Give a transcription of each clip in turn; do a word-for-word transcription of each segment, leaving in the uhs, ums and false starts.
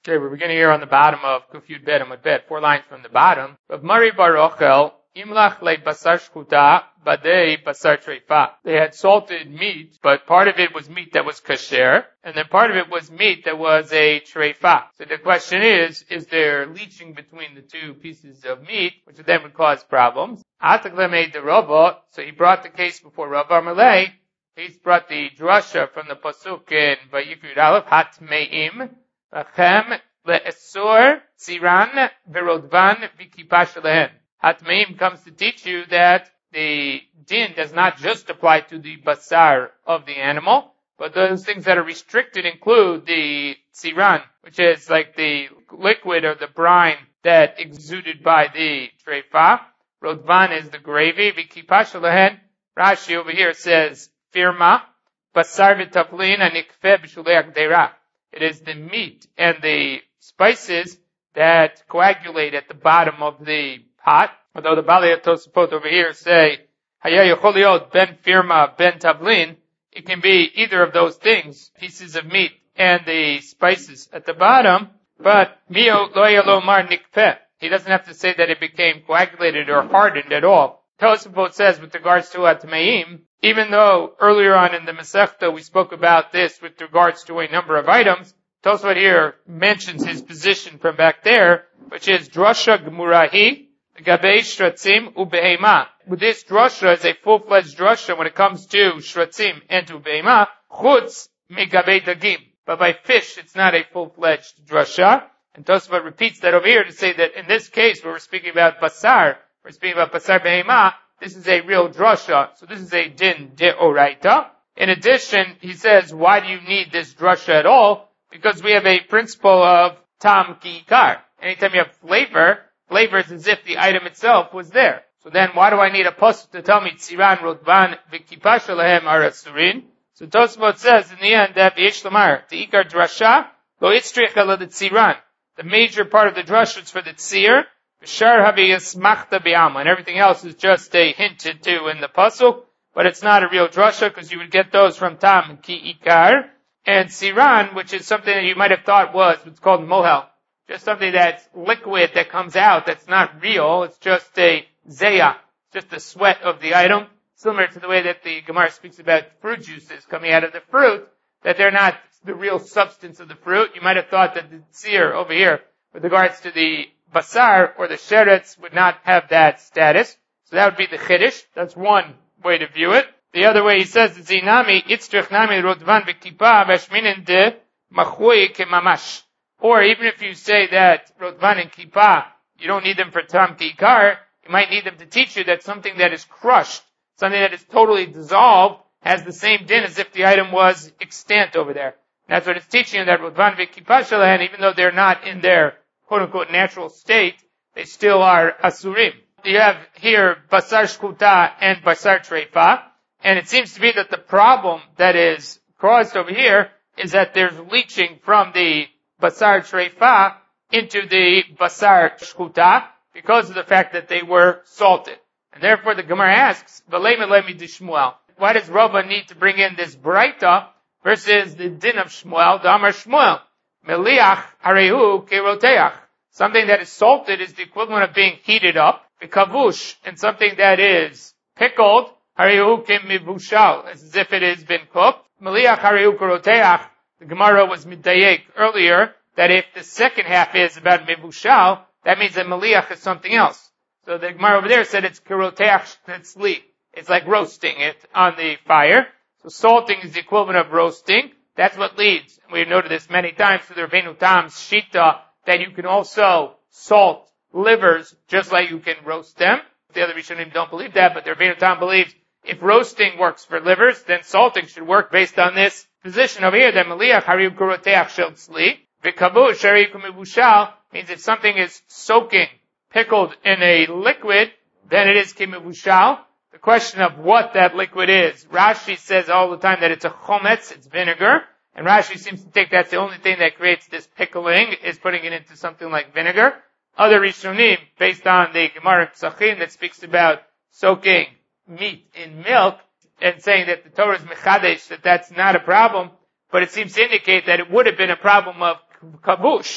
Okay, we're beginning here on the bottom of Kufyud Bet Amud Bet, four lines from the bottom. Of Mari Bar Ochel, Imlach le basar shkuta, badei basar treifa. They had salted meat, but part of it was meat that was kasher, and then part of it was meat that was a treifa. So the question is, is there leaching between the two pieces of meat, which then would cause problems? Atakle made the Rava, so he brought the case before Rava Amalei. He's brought the drasha from the pasuk in Vayikra Aleph, hat me'im. Lachem le'esor tziran v'rodvan v'kipa shalehen. Hatmeim comes to teach you that the din does not just apply to the basar of the animal, but those things that are restricted include the tziran, which is like the liquid or the brine that exuded by the treifa. Rodvan is the gravy. V'kipa shalehen. Rashi over here says firma basar v'tavlin anikfe b'shulei agdeira. It is the meat and the spices that coagulate at the bottom of the pot. Although the Balei Tosafot over here say, Haya yochol liot ben firma ben tavlin, it can be either of those things, pieces of meat and the spices at the bottom, but mio lo yalomar nikpeh. He doesn't have to say that it became coagulated or hardened at all. Tosafot says with regards to atmeim, even though earlier on in the Masechta we spoke about this with regards to a number of items, Tosafot here mentions his position from back there, which is drasha gemurahi, gabei shratzim ubehema. With this drasha is a full-fledged drasha when it comes to shratzim and to behema, chutz megabei dagim. But by fish, it's not a full-fledged drasha. And Tosafot repeats that over here to say that in this case, where we're speaking about basar, we're speaking about basar behema, this is a real drasha, so this is a din deoraita. In addition, he says, why do you need this drasha at all? Because we have a principle of tam ki ikar. Anytime you have flavor, flavor is as if the item itself was there. So then why do I need a pasuk to tell me tziran, rodvan, v'kipa shalahem are asurin? So Tosafot says in the end that v'yesh lamar, the ikar drasha, lo itzrich ala the tziran. The major part of the drasha is for the tzir, and everything else is just a hinted to in the pasuk, but it's not a real drasha because you would get those from tam ki ikar and siran, which is something that you might have thought was what's called mohel, just something that's liquid that comes out that's not real. It's just a zeya, just the sweat of the item, similar to the way that the Gemara speaks about fruit juices coming out of the fruit, that they're not the real substance of the fruit. You might have thought that the tzir over here, with regards to the basar or the sheretz, would not have that status. So that would be the chiddush. That's one way to view it. The other way he says, Zinami, itztrich nami rodvan v'kipa v'shminin de machui kemamash. Or even if you say that rodvan and kipa, you don't need them for tam kikar, you might need them to teach you that something that is crushed, something that is totally dissolved, has the same din as if the item was extant over there. And that's what it's teaching you, that rodvan v'kipa shalahan, even though they're not in their quote-unquote natural state, they still are asurim. You have here basar shkuta and basar treifa, and it seems to be that the problem that is caused over here is that there's leaching from the basar treifa into the basar shkuta because of the fact that they were salted. And therefore the Gemara asks, why does Rava need to bring in this braita versus the din of Shmuel, the Amar Shmuel? Meliach harehu keroteach. Something that is salted is the equivalent of being heated up. Kavush, and something that is pickled, harehu kemivushal, as if it has been cooked. Meliach harehu keroteach. The Gemara was midayek earlier that if the second half is about mivushal, that means that meliach is something else. So the Gemara over there said it's keroteach tetzli. It's like roasting it on the fire. So salting is the equivalent of roasting. That's what leads. We've noted this many times to the Rabbeinu Tam's shita that you can also salt livers just like you can roast them. The other Rishonim don't believe that, but the Rabbeinu Tam believes if roasting works for livers, then salting should work based on this position over here that meliach hariu kuroteach shel tzli. V'kavush hariu kemivushal means if something is soaking, pickled in a liquid, then it is kemivushal. The question of what that liquid is. Rashi says all the time that it's a chometz, it's vinegar. And Rashi seems to think that's the only thing that creates this pickling, is putting it into something like vinegar. Other Rishonim, based on the Gemara Pesachim that speaks about soaking meat in milk, and saying that the Torah is mechadesh, that that's not a problem, but it seems to indicate that it would have been a problem of kavush,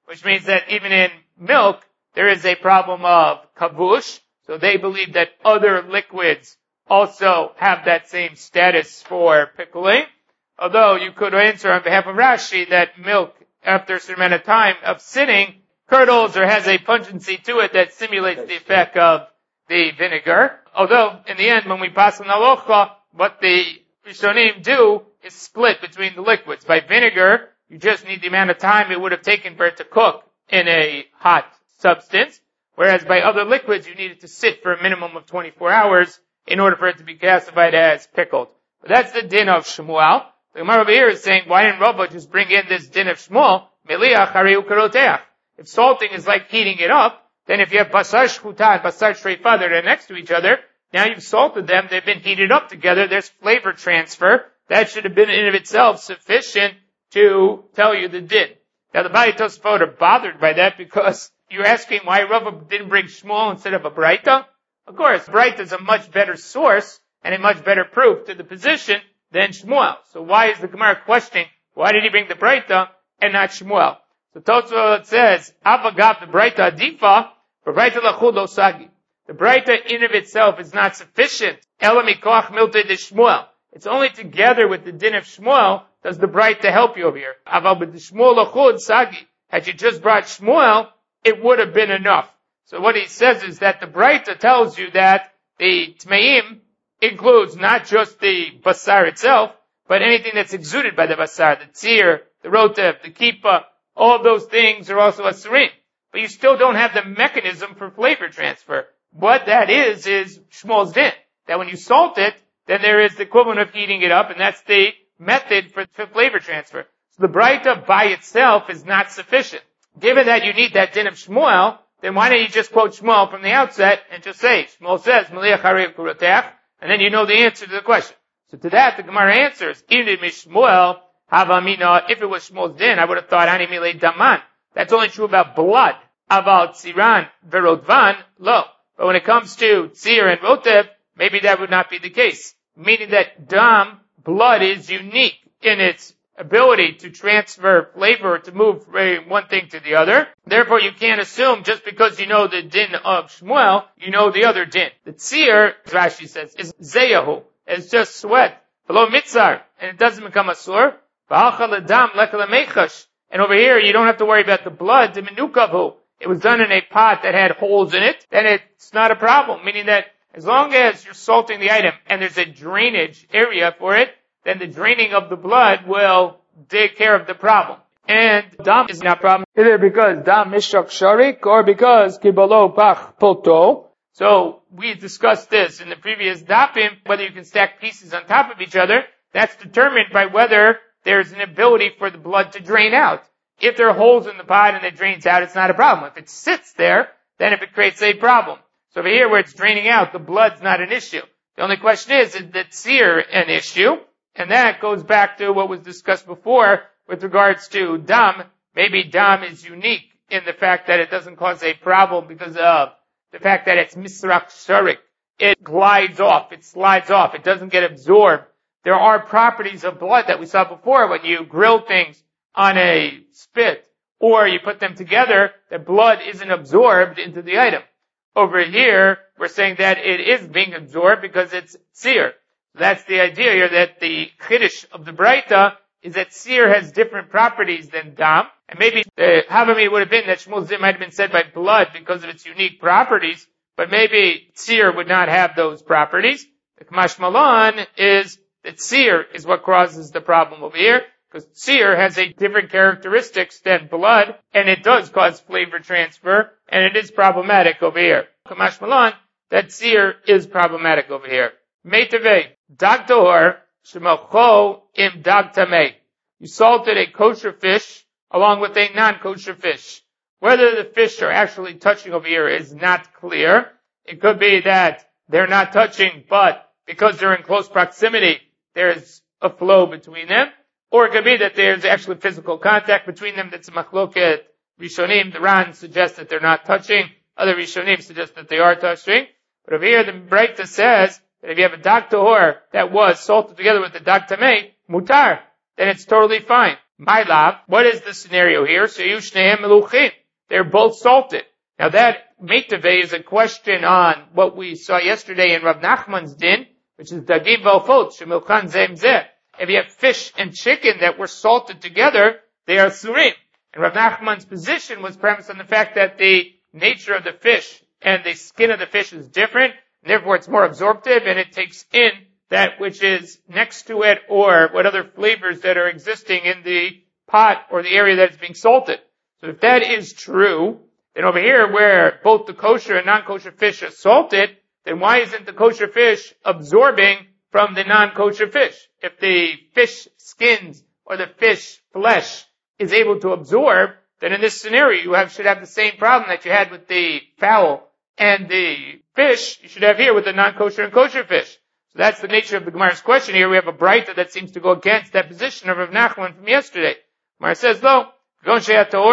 which means that even in milk, there is a problem of kavush. So they believe that other liquids also have that same status for pickling. Although you could answer on behalf of Rashi that milk, after a certain amount of time of sitting, curdles or has a pungency to it that simulates the effect of the vinegar. Although, in the end, when we pass on halacha, what the Rishonim do is split between the liquids. By vinegar, you just need the amount of time it would have taken for it to cook in a hot substance. Whereas by other liquids, you need it to sit for a minimum of twenty-four hours in order for it to be classified as pickled. But that's the din of Shmuel. The Gemara over here is saying, why didn't Rava just bring in this din of Shmuel? Meliach harei ukaroteach. If salting is like heating it up, then if you have basar shchuta and basar shreifa, they're next to each other, now you've salted them, they've been heated up together, there's flavor transfer. That should have been in of itself sufficient to tell you the din. Now the Baalei Tosafot are bothered by that because you're asking why Rava didn't bring Shmuel instead of a Braita? Of course, Braita is a much better source and a much better proof to the position than Shmuel. So why is the Gemara questioning, why did he bring the Braita and not Shmuel? So Tosafot says, Avagav the Braita adifa, for Braita lachud lo sagi. The Braita in of itself is not sufficient. Ela mikoach milte de Shmuel. It's only together with the din of Shmuel does the Braita help you over here. Aval b'de Shmuel lachud sagi. Had you just brought Shmuel, it would have been enough. So what he says is that the Braita tells you that the Tmeim includes not just the basar itself, but anything that's exuded by the basar, the tzir, the rotev, the kippah, all of those things are also asurim. But you still don't have the mechanism for flavor transfer. What that is, is Shmuel's din. That when you salt it, then there is the equivalent of heating it up, and that's the method for, for flavor transfer. So the Braita by itself is not sufficient. Given that you need that din of Shmuel, then why don't you just quote Shmuel from the outset and just say, Shmuel says, Meliach harei ukaroteach, and then you know the answer to the question. So to that, the Gemara answers, If it was Shmuel's din, I would have thought, Ani milei daman. That's only true about blood. About tziran verodvan, lo. But when it comes to tzir and rotev, maybe that would not be the case. Meaning that dam, blood, is unique in its ability to transfer flavor or to move from one thing to the other. Therefore, you can't assume just because you know the din of Shmuel, you know the other din. The tzir, Rashi says, is zeyahu. It's just sweat. Below mitzar. And it doesn't become a sore. And over here, you don't have to worry about the blood. The menukavu. It was done in a pot that had holes in it. Then it's not a problem. Meaning that as long as you're salting the item and there's a drainage area for it, then the draining of the blood will take care of the problem. And dam is not a problem either because dam mishak sharik or because kibalo pach poto. So we discussed this in the previous dapim, whether you can stack pieces on top of each other. That's determined by whether there's an ability for the blood to drain out. If there are holes in the pot and it drains out, it's not a problem. If it sits there, then if it creates a problem. So over here where it's draining out, the blood's not an issue. The only question is, is the tzir an issue? And that goes back to what was discussed before with regards to dam. Maybe dam is unique in the fact that it doesn't cause a problem because of the fact that it's misrak sharik. It glides off, it slides off, it doesn't get absorbed. There are properties of blood that we saw before when you grill things on a spit or you put them together, the blood isn't absorbed into the item. Over here, we're saying that it is being absorbed because it's tzir. That's the idea here, that the chiddush of the Braita is that tzir has different properties than dam. And maybe the Havami would have been that Shmuel's din might have been said by blood because of its unique properties, but maybe tzir would not have those properties. The Kamash Malan is that tzir is what causes the problem over here, because tzir has a different characteristics than blood, and it does cause flavor transfer, and it is problematic over here. Kamash Malan, that tzir is problematic over here. Meitavei, dag tahor, shemocho im dag tamei. You salted a kosher fish along with a non-kosher fish. Whether the fish are actually touching over here is not clear. It could be that they're not touching, but because they're in close proximity, there's a flow between them. Or it could be that there's actually physical contact between them. That's a machloket Rishonim. The Ran suggests that they're not touching. Other Rishonim suggest that they are touching. But over here, the Braita says that if you have a dag tahor that was salted together with the dag tamei, mutar, then it's totally fine. My lab, what is the scenario here? So Yushnehem Meluchim. They're both salted. Now that Meitave is a question on what we saw yesterday in Rav Nachman's din, which is Dagim V'Ofot, Shemilchan Zem Zeh. If you have fish and chicken that were salted together, they are surim. And Rav Nachman's position was premised on the fact that the nature of the fish and the skin of the fish is different, and therefore it's more absorptive, and it takes in that which is next to it or what other flavors that are existing in the pot or the area that is being salted. So if that is true, then over here where both the kosher and non-kosher fish are salted, then why isn't the kosher fish absorbing from the non-kosher fish? If the fish skins or the fish flesh is able to absorb, then in this scenario you have, should have the same problem that you had with the fowl and the fish, you should have here with the non-kosher and kosher fish. So that's the nature of the Gemara's question here. We have a Braita that seems to go against that position of Rav Nachman from yesterday. Gemara says, no, it's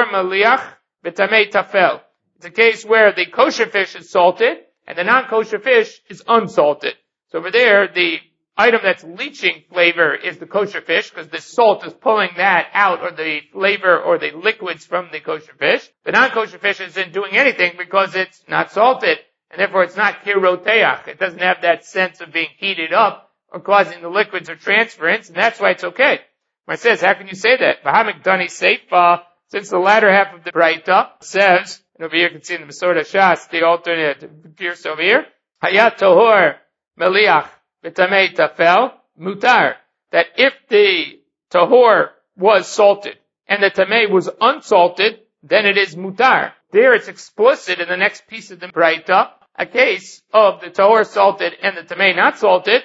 a case where the kosher fish is salted and the non-kosher fish is unsalted. So over there, the item that's leaching flavor is the kosher fish, because the salt is pulling that out, or the flavor or the liquids from the kosher fish. The non-kosher fish isn't doing anything because it's not salted, and therefore it's not kiroteach. It doesn't have that sense of being heated up or causing the liquids or transference, and that's why it's okay. It says, how can you say that? V'hamik dani seifa, since the latter half of the Braita says, and over here you can see in the Masorah Shas, the alternate gears over here, hayat tohor meliach v'tamei tafel mutar, that if the tahor was salted and the tamei was unsalted, then it is mutar. There it's explicit in the next piece of the Braita, a case of the tahor salted and the tamei not salted,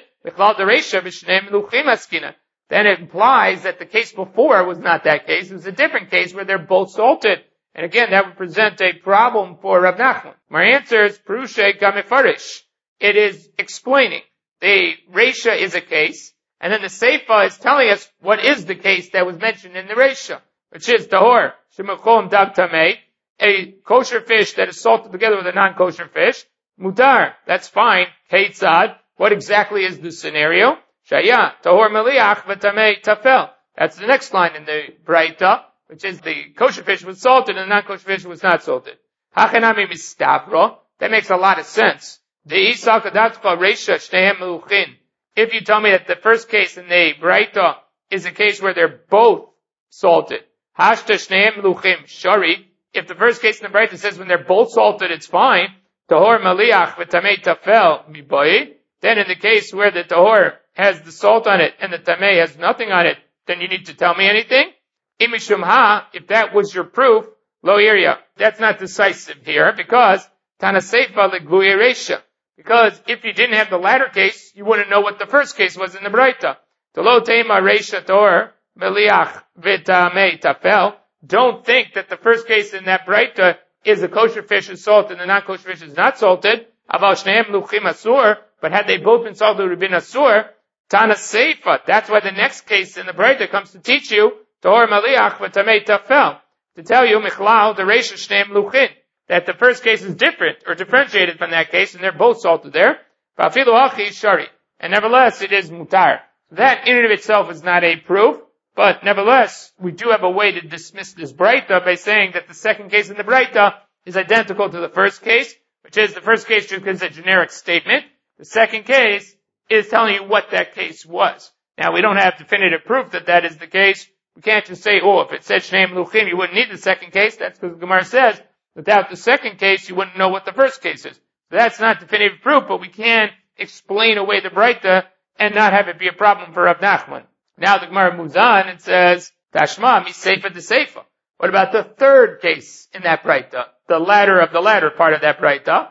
then it implies that the case before was not that case. It was a different case where they're both salted. And again, that would present a problem for Rav Nachman. My answer is, Perushe Gamefarish. It is explaining. The Reisha is a case, and then the Seifa is telling us what is the case that was mentioned in the Reisha, which is Tahor, Shemachom Dag Tamei, a kosher fish that is salted together with a non-kosher fish. Mutar, that's fine. Keitzad, what exactly is the scenario? Shaya, Tahor Meliach, V'tamei Tafel. That's the next line in the Braita, which is the kosher fish was salted and the non-kosher fish was not salted. Hachanami mistavro. That makes a lot of sense. The Isa Kadatcha Reisha Shnehem Meluchin. If you tell me that the first case in the Braita is a case where they're both salted, Hashta Shnehem Meluchim Shari. If the first case in the Braita says when they're both salted, it's fine. Tahor Meliach V'tamei Tafel Miboy. Then in the case where the Tahor has the salt on it and the Tamei has nothing on it, then you need to tell me anything. Imishum if that was your proof, lo iria. That's not decisive here, because Tanaseifa legluya reisha. Because if you didn't have the latter case, you wouldn't know what the first case was in the Braita. Tolo teima reisha tor meliach v'tamei tafel. Don't think that the first case in that Braita is the kosher fish is salted and the non-kosher fish is not salted. Aval shneim luchim asur. But had they both been salted, it would have been asur. Tanaseifa. That's why the next case in the Braita comes to teach you Tahor Maliach v'tamei tafel, to tell you, Michlal, the Reisha Shneim Luchin, that the first case is different, or differentiated from that case, and they're both salted there. V'afilu achi shari. And nevertheless, it is mutar. That in and of itself is not a proof, but nevertheless, we do have a way to dismiss this Braita by saying that the second case in the Braita is identical to the first case, which is the first case just is a generic statement. The second case is telling you what that case was. Now, we don't have definitive proof that that is the case. We can't just say, oh, if it said Shneim Luchim, you wouldn't need the second case. That's because the Gemara says, without the second case, you wouldn't know what the first case is. So that's not definitive proof, but we can explain away the Braita and not have it be a problem for Rav Nachman. Now the Gemara moves on and says, Tashma, mi seifa de seifa. What about the third case in that Braita? The latter of the latter part of that Braita.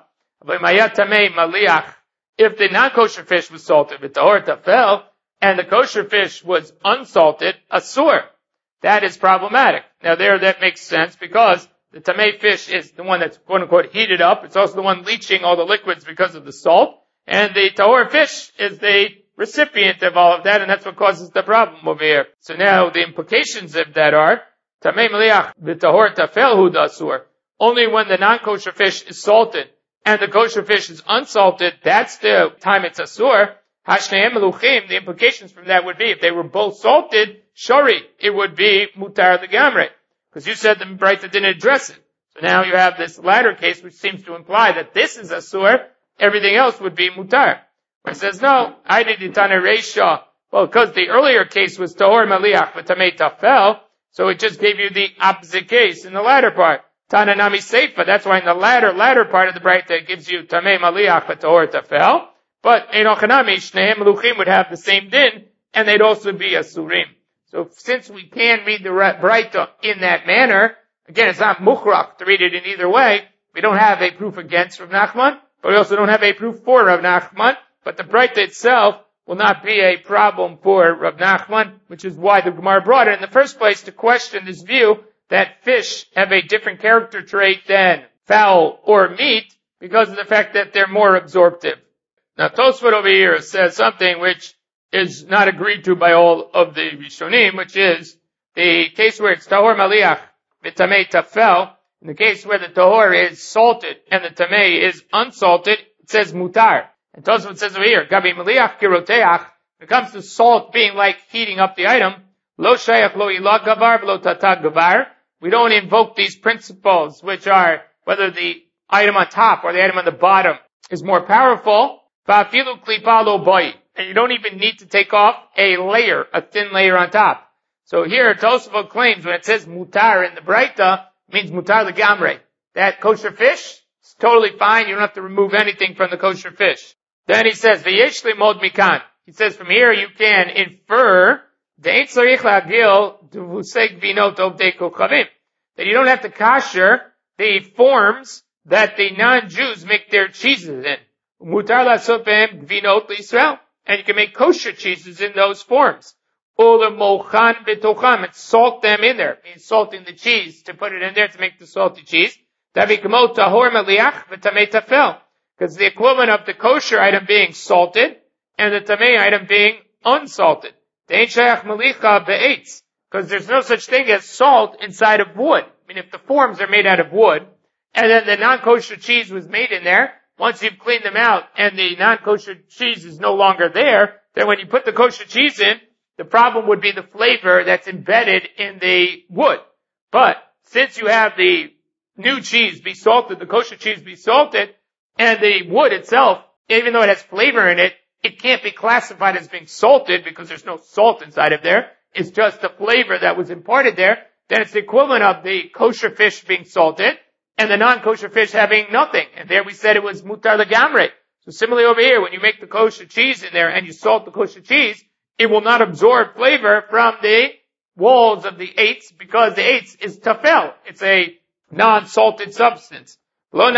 If the non-kosher fish was salted with tahor tafel, and the kosher fish was unsalted, asur. That is problematic. Now there, that makes sense, because the tamei fish is the one that's quote unquote heated up. It's also the one leaching all the liquids because of the salt. And the tahor fish is the recipient of all of that, and that's what causes the problem over here. So now the implications of that are, tamei meliach v'tahor tafel hu asur. Only when the non-kosher fish is salted and the kosher fish is unsalted, that's the time it's asur. Hashneim meluchim, the implications from that would be, if they were both salted, shori, it would be mutar legamre. Because you said the Braita didn't address it. So now you have this latter case which seems to imply that this is asur, everything else would be mutar. Where it says, no, I did itana reisha. Well, because the earlier case was tahor maliach v'tamei tafel, so it just gave you the opposite case in the latter part. Tana nami seifa, that's why in the latter, latter part of the Braita it gives you tamei maliach v'tahor tafel. But enochanami, shnehem meluchim would have the same din, and they'd also be asurim. So since we can read the Braita in that manner, again, it's not mukhrach to read it in either way. We don't have a proof against Rav Nachman, but we also don't have a proof for Rav Nachman. But the Braita itself will not be a problem for Rav Nachman, which is why the Gemara brought it in the first place to question this view that fish have a different character trait than fowl or meat because of the fact that they're more absorptive. Now Tosfot over here says something which is not agreed to by all of the Rishonim, which is the case where it's tahor maliach v'tamei tafel. In the case where the tahor is salted and the tamei is unsalted, it says mutar. And Tosfot says over here, gabi maliach kiroteach, when it comes to salt being like heating up the item, lo shayach lo ilah gavar v'lo tatag gavar. We don't invoke these principles, which are whether the item on top or the item on the bottom is more powerful. Va'afilu klipa lo boi. And you don't even need to take off a layer, a thin layer on top. So here, Tosfot claims when it says mutar in the Braita, it means mutar legamre. That kosher fish is totally fine. You don't have to remove anything from the kosher fish. Then he says, v'yesh limod mikan. He says from here you can infer de'ein tzarich la'agil d'vuseg vinot ovdei kochavim. That you don't have to kasher the forms that the non-Jews make their cheeses in. Mutar la'asot behem vinot l'Yisrael. And you can make kosher cheeses in those forms. Ula mochan b'tocham, and salt them in there. Means salting the cheese to put it in there to make the salty cheese. Tavikamo tahor maliach v'tamei tafel. Because the equivalent of the kosher item being salted and the tamei item being unsalted. De'ein shayach malicha be'etz. Because there's no such thing as salt inside of wood. I mean, if the forms are made out of wood, and then the non-kosher cheese was made in there, once you've cleaned them out and the non-kosher cheese is no longer there, then when you put the kosher cheese in, the problem would be the flavor that's embedded in the wood. But since you have the new cheese be salted, the kosher cheese be salted, and the wood itself, even though it has flavor in it, it can't be classified as being salted because there's no salt inside of there. It's just the flavor that was imparted there. Then it's the equivalent of the kosher fish being salted and the non-kosher fish having nothing. And there we said it was mutar legamre. So similarly over here, when you make the kosher cheese in there and you salt the kosher cheese, it will not absorb flavor from the walls of the eitz because the eitz is tafel. It's a non-salted substance. And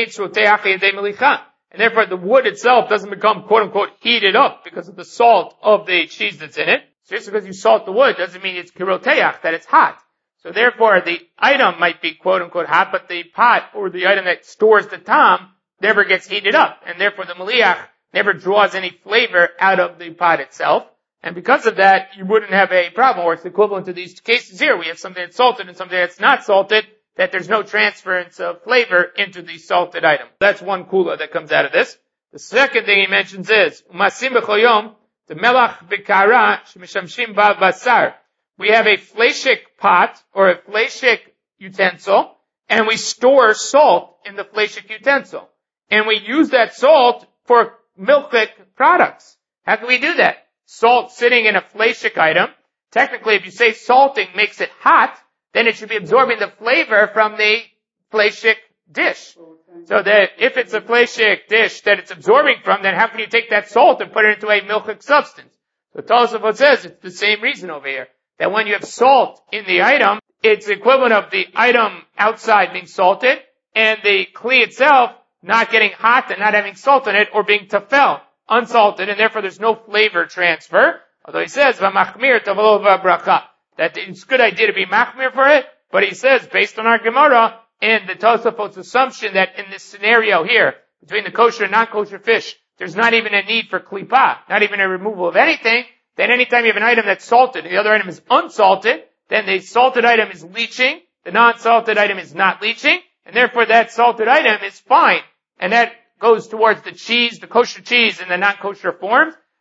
therefore the wood itself doesn't become quote unquote heated up because of the salt of the cheese that's in it. So just because you salt the wood doesn't mean it's kiroteach, that it's hot. So therefore the item might be quote unquote hot, but the pot or the item that stores the tam never gets heated up. And therefore the maliach never draws any flavor out of the pot itself. And because of that, you wouldn't have a problem, or it's equivalent to these cases here. We have something that's salted and something that's not salted, that there's no transference of flavor into the salted item. That's one kula that comes out of this. The second thing he mentions is, Umasim b'choyom, the melach b'kara, shemishamshim ba basar. We have a fleshik pot, or a fleshik utensil, and we store salt in the fleshik utensil. And we use that salt for milchik products. How can we do that? Salt sitting in a fleshik item. Technically, if you say salting makes it hot, then it should be absorbing the flavor from the fleshik dish. So that if it's a fleshik dish that it's absorbing from, then how can you take that salt and put it into a milchik substance? So Tosafot says it's the same reason over here. That when you have salt in the item, it's the equivalent of the item outside being salted, and the kli itself not getting hot and not having salt in it, or being tafel, unsalted, and therefore there's no flavor transfer. Although he says, v'machmir tavalo v'bracha, that it's a good idea to be machmir for it, but he says, based on our Gemara, and the Tosafot's assumption that in this scenario here, between the kosher and non-kosher fish, there's not even a need for klipa, not even a removal of anything, then anytime you have an item that's salted, and the other item is unsalted, then the salted item is leaching, the non-salted item is not leaching, and therefore that salted item is fine. And that goes towards the cheese, the kosher cheese in the non-kosher forms.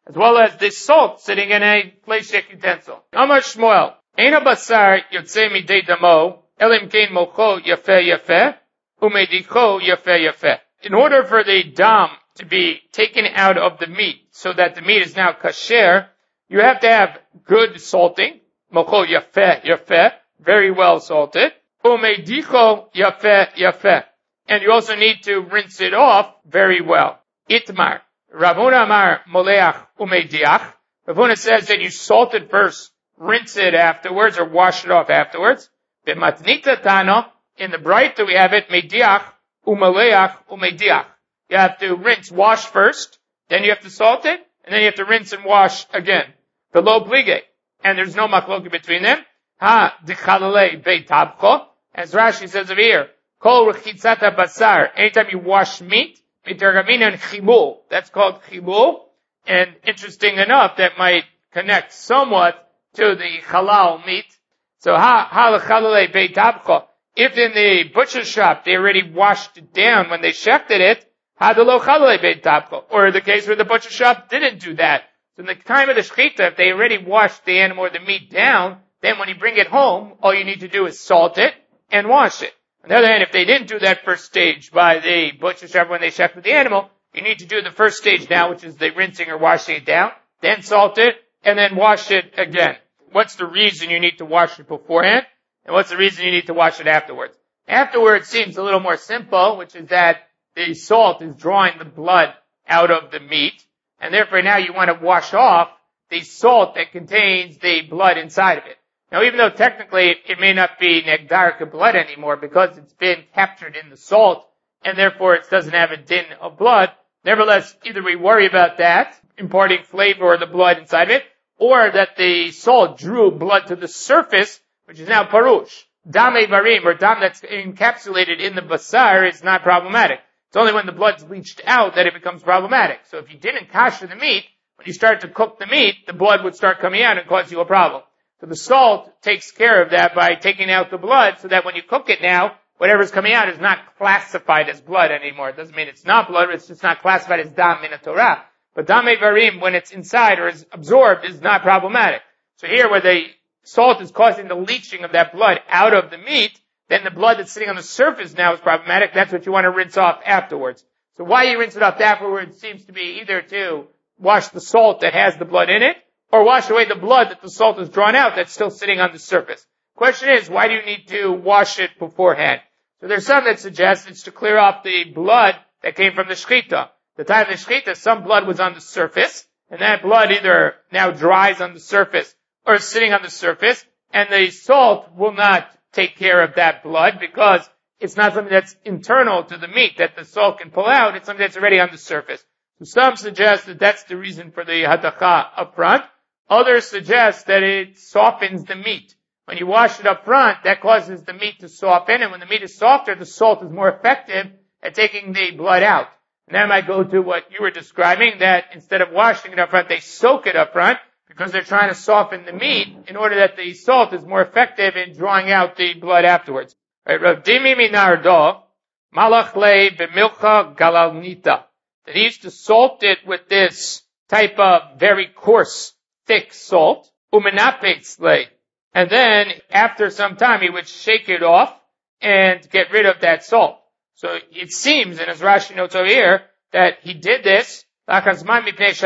as well as this salt sitting in a fleshek utensil. Amar Shmuel, Eina basar yotzei midei damo, elim kein mocho yafeh yafeh, umedicho yafeh yafeh. In order for the dam to be taken out of the meat, so that the meat is now kasher, you have to have good salting, mocho yafeh yafeh, very well salted, umedicho yafeh yafeh. And you also need to rinse it off very well. Itmar. Rav Huna amar moleach umediach. Rav Huna says that you salt it first, rinse it afterwards, or wash it off afterwards. B'matnita tano, in the Braita we have it, mediach umeleach umediach. You have to rinse, wash first, then you have to salt it, and then you have to rinse and wash again. Below plige. And there's no machloki between them. Ha dichalale beitabcho. As Rashi says over here, Kol rechitzata basar. Anytime you wash meat, mitargamina and chibul. That's called chibul. And interesting enough, that might connect somewhat to the halal meat. So ha ha lechalale beitabcho. If in the butcher shop they already washed it down when they shechted it, ha de lo chalale beitabcho. Or the case where the butcher shop didn't do that. So in the time of the shechita, if they already washed the animal or the meat down, then when you bring it home, all you need to do is salt it and wash it. On the other hand, if they didn't do that first stage by the butcher shop when they shechted the animal, you need to do the first stage now, which is the rinsing or washing it down, then salt it, and then wash it again. What's the reason you need to wash it beforehand? And what's the reason you need to wash it afterwards? Afterwards seems a little more simple, which is that the salt is drawing the blood out of the meat, and therefore now you want to wash off the salt that contains the blood inside of it. Now, even though technically it may not be negdarka blood anymore because it's been captured in the salt, and therefore it doesn't have a din of blood, nevertheless, either we worry about that, imparting flavor or the blood inside of it, or that the salt drew blood to the surface, which is now parush. Dam evarim, or dam that's encapsulated in the basar, is not problematic. It's only when the blood's leached out that it becomes problematic. So if you didn't kasher the meat, when you start to cook the meat, the blood would start coming out and cause you a problem. So the salt takes care of that by taking out the blood so that when you cook it now, whatever's coming out is not classified as blood anymore. It doesn't mean it's not blood, it's just not classified as dam in a Torah. But dam evarim, when it's inside or is absorbed, is not problematic. So here where the salt is causing the leaching of that blood out of the meat, then the blood that's sitting on the surface now is problematic. That's what you want to rinse off afterwards. So why you rinse it off afterwards seems to be either to wash the salt that has the blood in it, or wash away the blood that the salt has drawn out that's still sitting on the surface. Question is, why do you need to wash it beforehand? So there's some that suggest it's to clear off the blood that came from the shechita. The time of the shechita, some blood was on the surface, and that blood either now dries on the surface or is sitting on the surface, and the salt will not take care of that blood because it's not something that's internal to the meat that the salt can pull out. It's something that's already on the surface. So some suggest that that's the reason for the hadacha up front. Others suggest that it softens the meat. When you wash it up front, that causes the meat to soften, and when the meat is softer, the salt is more effective at taking the blood out. And that might go to what you were describing, that instead of washing it up front, they soak it up front, because they're trying to soften the meat in order that the salt is more effective in drawing out the blood afterwards. Right, Rav Dimi minardo, malach le b'milcha galalnita. That he used to salt it with this type of very coarse, thick salt, umenapetz le. And then, after some time, he would shake it off and get rid of that salt. So it seems, and as Rashi notes over here, that he did this, because of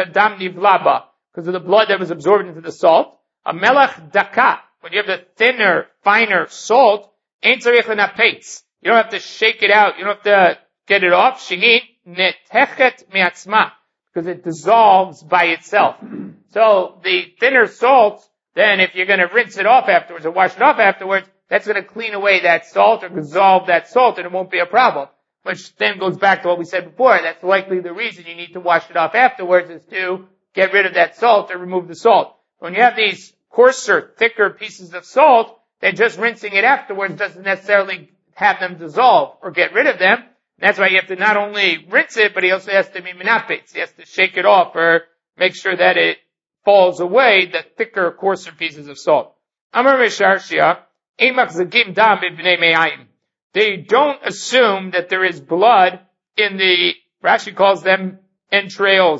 the blood that was absorbed into the salt. A melach daka, when you have the thinner, finer salt, ain't tzarich lenapetz. You don't have to shake it out, you don't have to get it off. Shehi netechet miatzma, because it dissolves by itself. So the thinner salt, then if you're going to rinse it off afterwards or wash it off afterwards, that's going to clean away that salt or dissolve that salt, and it won't be a problem. Which then goes back to what we said before. That's likely the reason you need to wash it off afterwards, is to get rid of that salt or remove the salt. When you have these coarser, thicker pieces of salt, then just rinsing it afterwards doesn't necessarily have them dissolve or get rid of them. That's why you have to not only rinse it, but he also has to be menapetz. He has to shake it off or make sure that it falls away, the thicker, coarser pieces of salt. Amar Mesharshia, Eimach Zagim Dam B'nei Me'ayim. They don't assume that there is blood in the, Rashi calls them entrails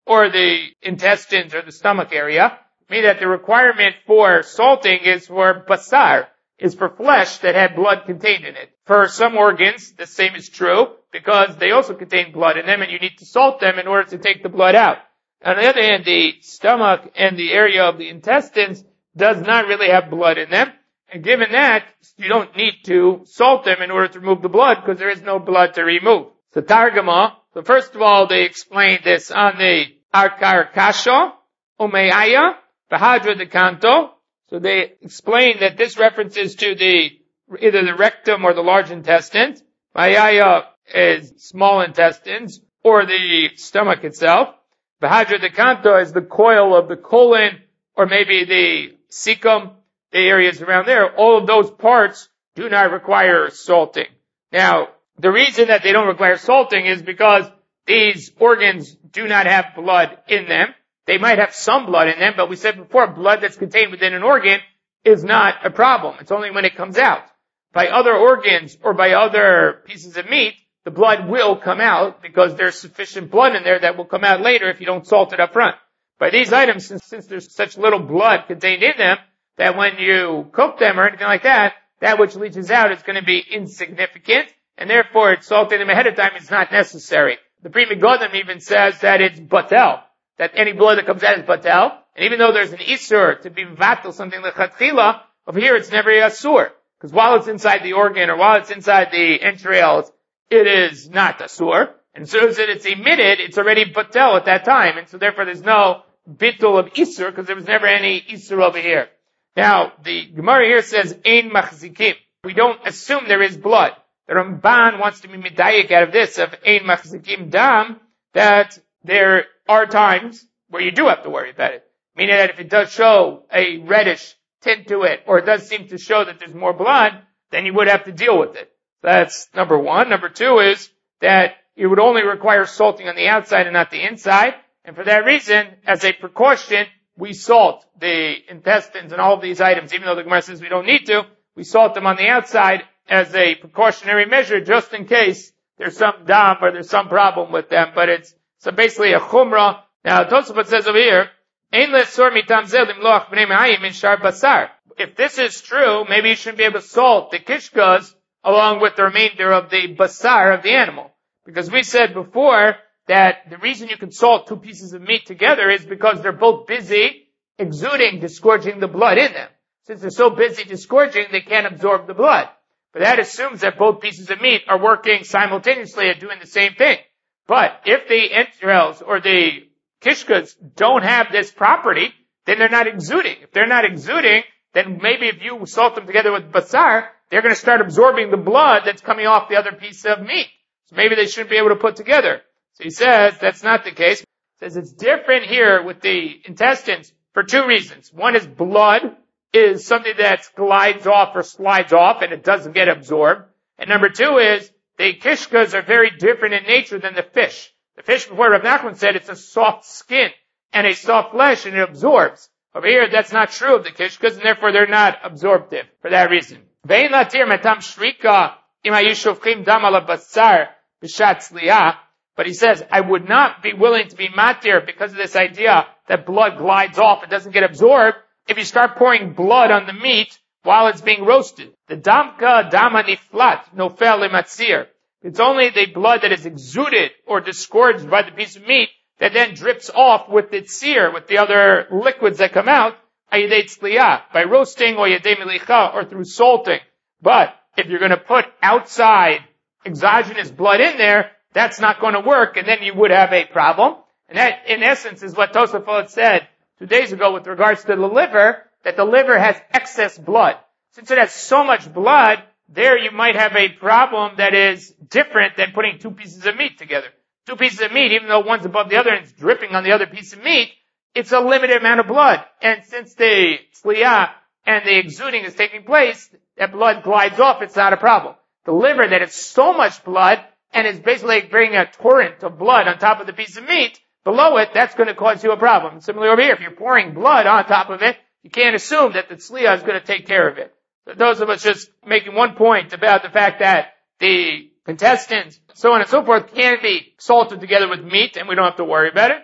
or the intestines or the stomach area, meaning that the requirement for salting is for basar, is for flesh that had blood contained in it. For some organs, the same is true, because they also contain blood in them, and you need to salt them in order to take the blood out. On the other hand, the stomach and the area of the intestines does not really have blood in them, and given that, you don't need to salt them in order to remove the blood, because there is no blood to remove. So Targama, so first of all, they explain this on the Arkar Kasha, Umayaya, Bahadra de Canto. So they explain that this references to the, either the rectum or the large intestines. Mayaya is small intestines, or the stomach itself. Bahadra de Canto is the coil of the colon, or maybe the cecum, the areas around there. All of those parts do not require salting. Now, the reason that they don't require salting is because these organs do not have blood in them. They might have some blood in them, but we said before, blood that's contained within an organ is not a problem. It's only when it comes out. By other organs or by other pieces of meat, the blood will come out because there's sufficient blood in there that will come out later if you don't salt it up front. By these items, since, since there's such little blood contained in them, that when you cook them or anything like that, that which leaches out is going to be insignificant, and therefore salting them ahead of time is not necessary. The Pri Megadim even says that it's batel, that any blood that comes out is batel, and even though there's an isur to be vatal, something like chatchila, over here it's never asur, because while it's inside the organ or while it's inside the entrails, it is not asur, and as soon as it's emitted, it's already batel at that time, and so therefore there's no bittul of isur, because there was never any isur over here. Now, the Gemara here says, ein machzikim. We don't assume there is blood. The Ramban wants to be medayik out of this, of ein machzikim dam, that there are times where you do have to worry about it. Meaning that if it does show a reddish tint to it, or it does seem to show that there's more blood, then you would have to deal with it. That's number one. Number two is that it would only require salting on the outside and not the inside. And for that reason, as a precaution, we salt the intestines and all of these items, even though the Gemara says we don't need to, we salt them on the outside as a precautionary measure just in case there's some dam or there's some problem with them, but it's so basically a chumrah. Now Tosafot says over here, Ein le'sor mitam zeh limloach b'nei me'ayim min shar basar. If this is true, maybe you shouldn't be able to salt the kishkas along with the remainder of the basar of the animal. Because we said before that the reason you can salt two pieces of meat together is because they're both busy exuding, disgorging the blood in them. Since they're so busy disgorging, they can't absorb the blood. But that assumes that both pieces of meat are working simultaneously and doing the same thing. But if the entrails or the kishkas don't have this property, then they're not exuding. If they're not exuding, then maybe if you salt them together with basar, they're going to start absorbing the blood that's coming off the other piece of meat. So maybe they shouldn't be able to put together. So he says that's not the case. He says it's different here with the intestines for two reasons. One is blood is something that glides off or slides off and it doesn't get absorbed. And number two is the kishkas are very different in nature than the fish. The fish, before Rav Nachman said, it's a soft skin and a soft flesh and it absorbs. Over here, that's not true of the kishkas and therefore they're not absorptive for that reason. Ve'in latir metam shrika im hayu shofchim dam ala basar b'shat tzliah. But he says, I would not be willing to be matir because of this idea that blood glides off, it doesn't get absorbed, if you start pouring blood on the meat while it's being roasted. The damka dama niflat nofel lematzir. It's only the blood that is exuded or disgorged by the piece of meat that then drips off with its sear, with the other liquids that come out, ayidei tzliyah, by roasting or yedei milicha, or through salting. But if you're going to put outside exogenous blood in there, that's not going to work, and then you would have a problem. And that, in essence, is what Tosafot said two days ago with regards to the liver, that the liver has excess blood. Since it has so much blood, there you might have a problem that is different than putting two pieces of meat together. Two pieces of meat, even though one's above the other and it's dripping on the other piece of meat, it's a limited amount of blood. And since the tzliyah and the exuding is taking place, that blood glides off, it's not a problem. The liver that has so much blood, and is basically bringing a torrent of blood on top of the piece of meat, below it, that's going to cause you a problem. Similarly over here, if you're pouring blood on top of it, you can't assume that the tzliyah is going to take care of it. So those of us just making one point about the fact that the intestines, so on and so forth, can be salted together with meat, and we don't have to worry about it.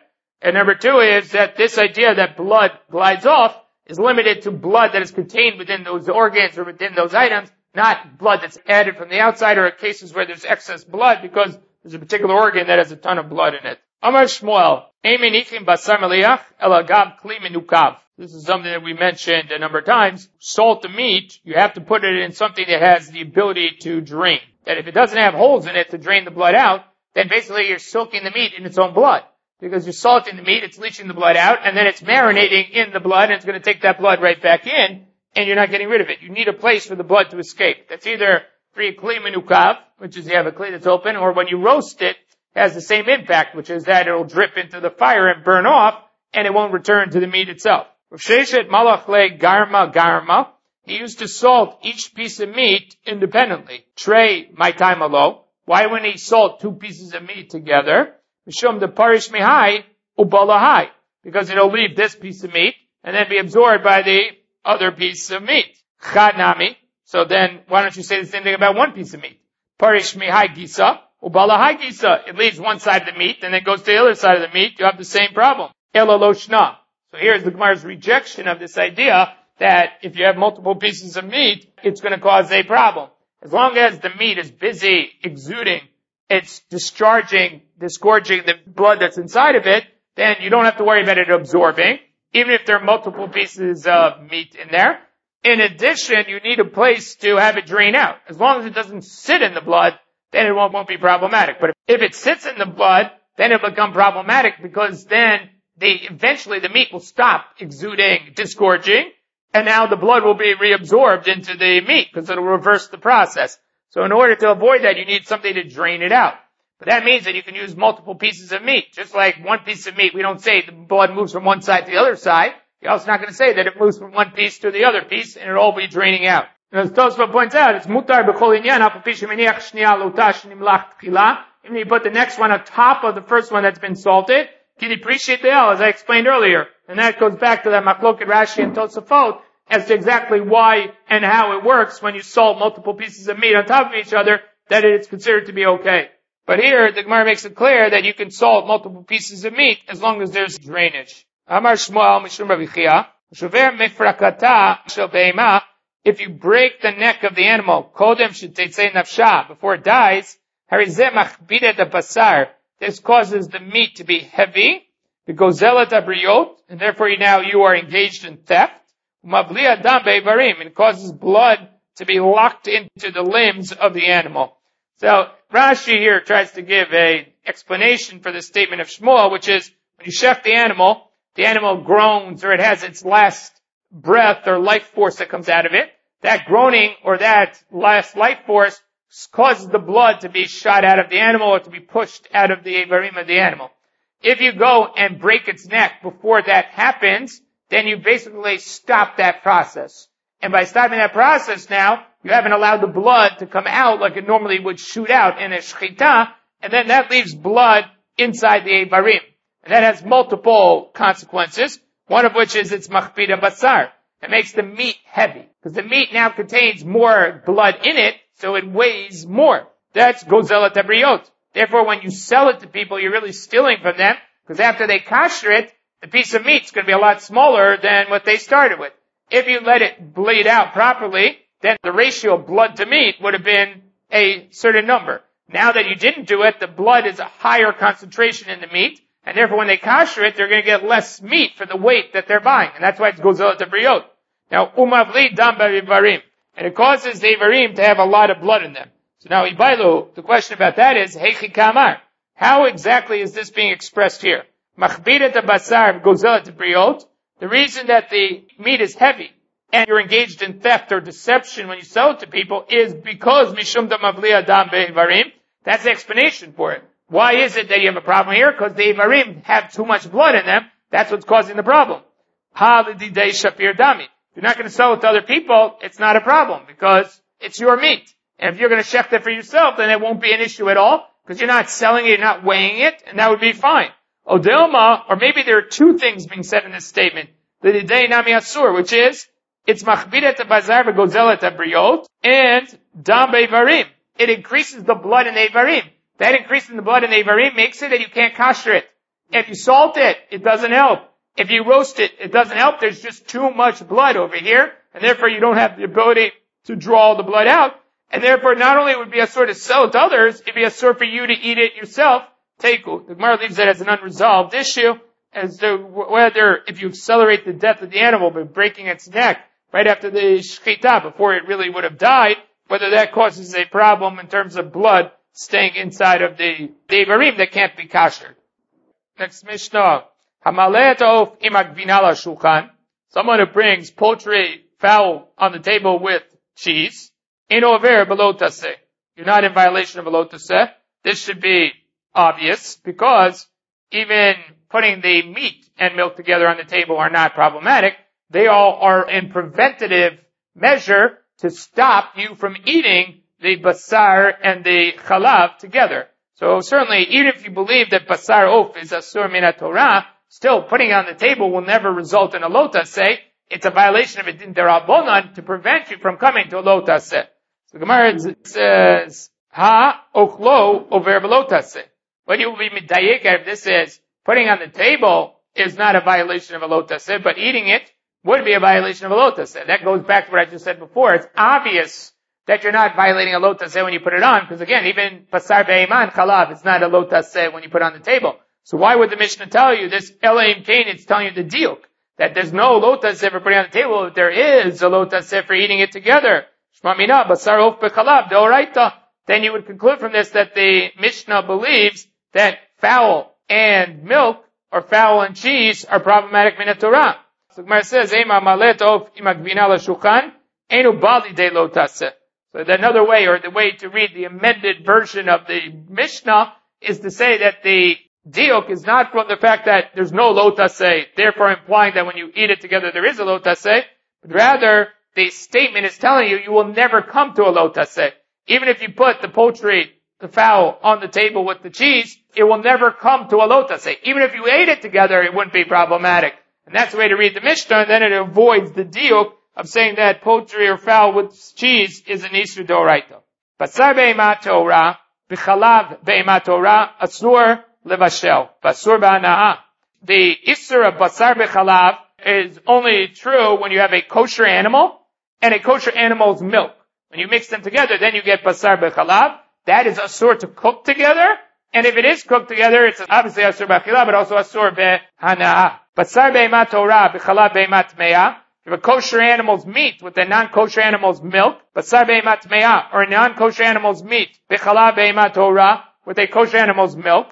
And number two is that this idea that blood glides off is limited to blood that is contained within those organs or within those items, not blood that's added from the outside or cases where there's excess blood because there's a particular organ that has a ton of blood in it. Amar Shmuel, basar meliach elagav kli menukav. This is something that we mentioned a number of times. Salt the meat, you have to put it in something that has the ability to drain. That if it doesn't have holes in it to drain the blood out, then basically you're soaking the meat in its own blood. Because you're salting the meat, it's leaching the blood out, and then it's marinating in the blood, and it's going to take that blood right back in, and you're not getting rid of it. You need a place for the blood to escape. That's either through kli menukav, which is you have a kli that's open, or when you roast it, it has the same impact, which is that it'll drip into the fire and burn off, and it won't return to the meat itself. Rav Sheshet malach le garma garma. He used to salt each piece of meat independently. Trey my time alo. Why wouldn't he salt two pieces of meat together? Mishum de parish mihai ubalahai. Because it'll leave this piece of meat and then be absorbed by the other piece of meat. Chad nami. So then why don't you say the same thing about one piece of meat? Parish mihai gisa ubalahai gisa. It leaves one side of the meat and then goes to the other side of the meat. You have the same problem. Ela lo shna. So here's the Gemara's rejection of this idea that if you have multiple pieces of meat, it's going to cause a problem. As long as the meat is busy exuding, it's discharging, disgorging the blood that's inside of it, then you don't have to worry about it absorbing, even if there are multiple pieces of meat in there. In addition, you need a place to have it drain out. As long as it doesn't sit in the blood, then it won't, won't be problematic. But if it sits in the blood, then it'll become problematic because then the, eventually the meat will stop exuding, disgorging, and now the blood will be reabsorbed into the meat because it'll reverse the process. So in order to avoid that, you need something to drain it out. But that means that you can use multiple pieces of meat. Just like one piece of meat, we don't say the blood moves from one side to the other side. You're also not going to say that it moves from one piece to the other piece and it'll all be draining out. And as Tosfot points out, it's mutar b'chol inyan, apapish meniach shniya lotash nimlach tchila. Even if you put the next one on top of the first one that's been salted, can you appreciate the L, as I explained earlier? And that goes back to that Machloket Rashi and Tosafot as to exactly why and how it works when you salt multiple pieces of meat on top of each other, that it's considered to be okay. But here, the Gemara makes it clear that you can salt multiple pieces of meat as long as there's drainage. Amar Shmuel Mishum Rav Chiya, Shover mifrakata shel beima. If you break the neck of the animal, kodem shetetzei nafsha, before it dies, harizeh machbidet basar. This causes the meat to be heavy, the gozelet abriot, and therefore you now you are engaged in theft. Mavli adam be'varim, and causes blood to be locked into the limbs of the animal. So Rashi here tries to give a explanation for the statement of Shmuel, which is when you shech the animal, the animal groans or it has its last breath or life force that comes out of it. That groaning or that last life force causes the blood to be shot out of the animal or to be pushed out of the avarim of the animal. If you go and break its neck before that happens, then you basically stop that process. And by stopping that process now, you haven't allowed the blood to come out like it normally would shoot out in a shechita, and then that leaves blood inside the avarim. And that has multiple consequences, one of which is it's machbida basar. It makes the meat heavy, because the meat now contains more blood in it, so it weighs more. That's gozelet abriot. Therefore, when you sell it to people, you're really stealing from them, because after they kosher it, the piece of meat's going to be a lot smaller than what they started with. If you let it bleed out properly, then the ratio of blood to meat would have been a certain number. Now that you didn't do it, the blood is a higher concentration in the meat, and therefore when they kosher it, they're going to get less meat for the weight that they're buying. And that's why it's gozelet abriot. Now, umavli dam b'vivarim. And it causes the ivarim to have a lot of blood in them. So now, Ibailu, the question about that is, Heichi kamar. How exactly is this being expressed here? Machbidet basar gozelet abriot. The reason that the meat is heavy and you're engaged in theft or deception when you sell it to people is because mishum damavli adam b'vivarim. That's the explanation for it. Why is it that you have a problem here? Because the ivarim have too much blood in them. That's what's causing the problem. Ha l'didei shapir dami. If you're not going to sell it to other people, it's not a problem because it's your meat. And if you're going to shecht it for yourself, then it won't be an issue at all because you're not selling it, you're not weighing it, and that would be fine. Odelma, or maybe there are two things being said in this statement. The Didei Nami Asur, which is, it's machbidet bazar v'gozelet abriot, and dam be'varim. It increases the blood in the ivarim. That increase in the blood in the ivarim makes it that you can't kosher it. If you salt it, it doesn't help. If you roast it, it doesn't help. There's just too much blood over here, and therefore you don't have the ability to draw the blood out. And therefore, not only would it be a sort to sell it to others, it'd be a sort for you to eat it yourself. Teiku. The Gemara leaves it as an unresolved issue as to whether if you accelerate the death of the animal by breaking its neck right after the shechita, before it really would have died, whether that causes a problem in terms of blood staying inside of the devarim that can't be kosher. Next Mishnah. Hamaleh ta'of imak vinala shulchan. Someone who brings poultry, fowl on the table with cheese. Eno over below taseh. You're not in violation of below taseh. This should be obvious because even putting the meat and milk together on the table are not problematic. They all are in preventative measure to stop you from eating the basar and the chalav together. So certainly, even if you believe that basar oaf is asur min Torah, still putting it on the table will never result in a lo taseh. It's a violation of a din derabanan to prevent you from coming to a lo taseh. So the Gemara says, ha ochlo over below taseh. What you will be midayik if this is putting on the table is not a violation of a lo taseh, but eating it would be a violation of a lo taseh. That goes back to what I just said before. It's obvious that you're not violating a lo taseh when you put it on, because again, even basar be'iman chalav, it's not a lo taseh when you put it on the table. So why would the Mishnah tell you this? Elaim Kain, it's telling you the diuk, that there's no lo taseh for putting it on the table, if there is a lo taseh for eating it together. Shma mina, basar of bechalav, deoraita. Then you would conclude from this that the Mishnah believes that fowl and milk, or fowl and cheese, are problematic min Torah. So the Gemara says, Ema malet of imagvina la shulchan, enu bali de lo taseh. So another way, or the way to read the amended version of the Mishnah, is to say that the diuk is not from the fact that there's no lo taseh, therefore implying that when you eat it together there is a lo taseh, but rather the statement is telling you you will never come to a lo taseh. Even if you put the poultry, the fowl on the table with the cheese, it will never come to a lo taseh. Even if you ate it together, it wouldn't be problematic. And that's the way to read the Mishnah, and then it avoids the diuk of saying that poultry or fowl with cheese is an isur d'oraita. Basar be'emat Torah, b'chalav be'emat Torah, asur levashel, basur ba'ana'ah. The isur of basar b'chalav is only true when you have a kosher animal and a kosher animal's milk. When you mix them together, then you get basar b'chalav. That is asur to cook together. And if it is cooked together, it's obviously asur b'chalav, but also asur b'hana'ah. Basar be'emat Torah, b'chalav be'emat me'ah. If a kosher animal's meat with a non-kosher animal's milk, basar be'emat me'ah, or a non-kosher animal's meat, b'chalav be'emat Torah, with a kosher animal's milk,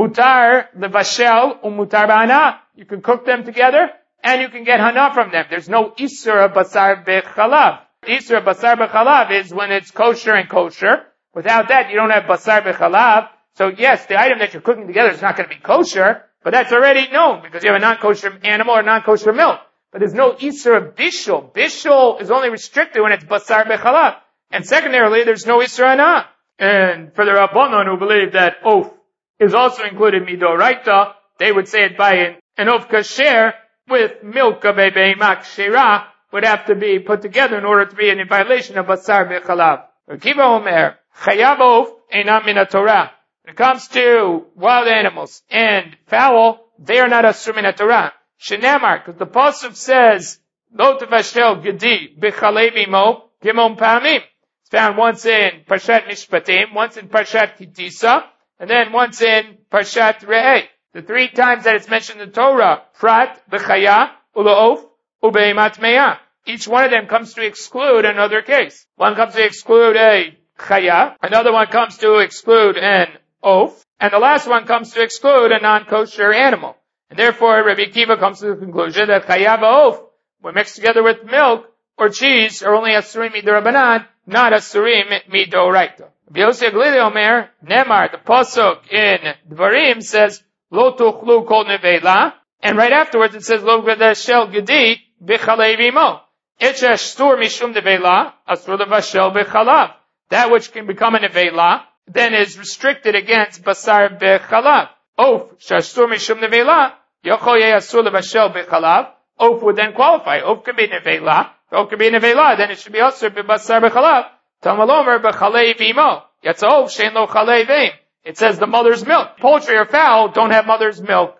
mutar levashel umutar b'hana. You can cook them together, and you can get hana from them. There's no isur of basar b'chalav. Isur of basar b'chalav is when it's kosher and kosher. Without that, you don't have basar b'chalav. So yes, the item that you're cooking together is not going to be kosher, but that's already known, because you have a non-kosher animal or non-kosher milk. But there's no isur of bishul. Bishul is only restricted when it's basar bechalav. And secondarily, there's no isur hana. And for the Rabbanon who believe that oaf is also included midoraita, they would say it by an, an oaf kasher with milk of a behemat shera would have to be put together in order to be in violation of basar bechalav. Kiva Omer, chayav oaf einam min Torah. When it comes to wild animals and fowl, they are not asur min Torah. Shenamar, because the pasuk says, Lo tevashel gedi b'chalei b'imo gimon pa'amim. It's found once in Parshat Mishpatim, once in Parshat Kitisa, and then once in Parshat Re'eh. The three times that it's mentioned in the Torah, Prat, B'chaya, Ula'of, U'be'imat me'ah. Each one of them comes to exclude another case. One comes to exclude a chaya, another one comes to exclude an oaf, and the last one comes to exclude a non-kosher animal. And therefore, Rabbi Akiva comes to the conclusion that chayav ha'of, when mixed together with milk or cheese, are only asurim midorabanan, not asurim midoraita. Rabbi Yossi Aglili Omer, Nemar, the pasuk in Dvarim says, Lo tuchlu kol nevela, and right afterwards it says, Lo shel gedi b'chalei v'imo. Itcha shtur mishum nevela, asur levashel b'chalav. That which can become a nevela, then is restricted against basar b'chalav. Oaf, shastur mishum nevela, yochol yasur levashel b'chalav. Oaf would then qualify. Oaf could be nevela. Oaf could be nevela, then it should be asur b'basar b'chalav. Talmud Omer b'chalei v'imo. Yatsa oaf shein lo chalei v'im. It says the mother's milk. Poultry or fowl don't have mother's milk.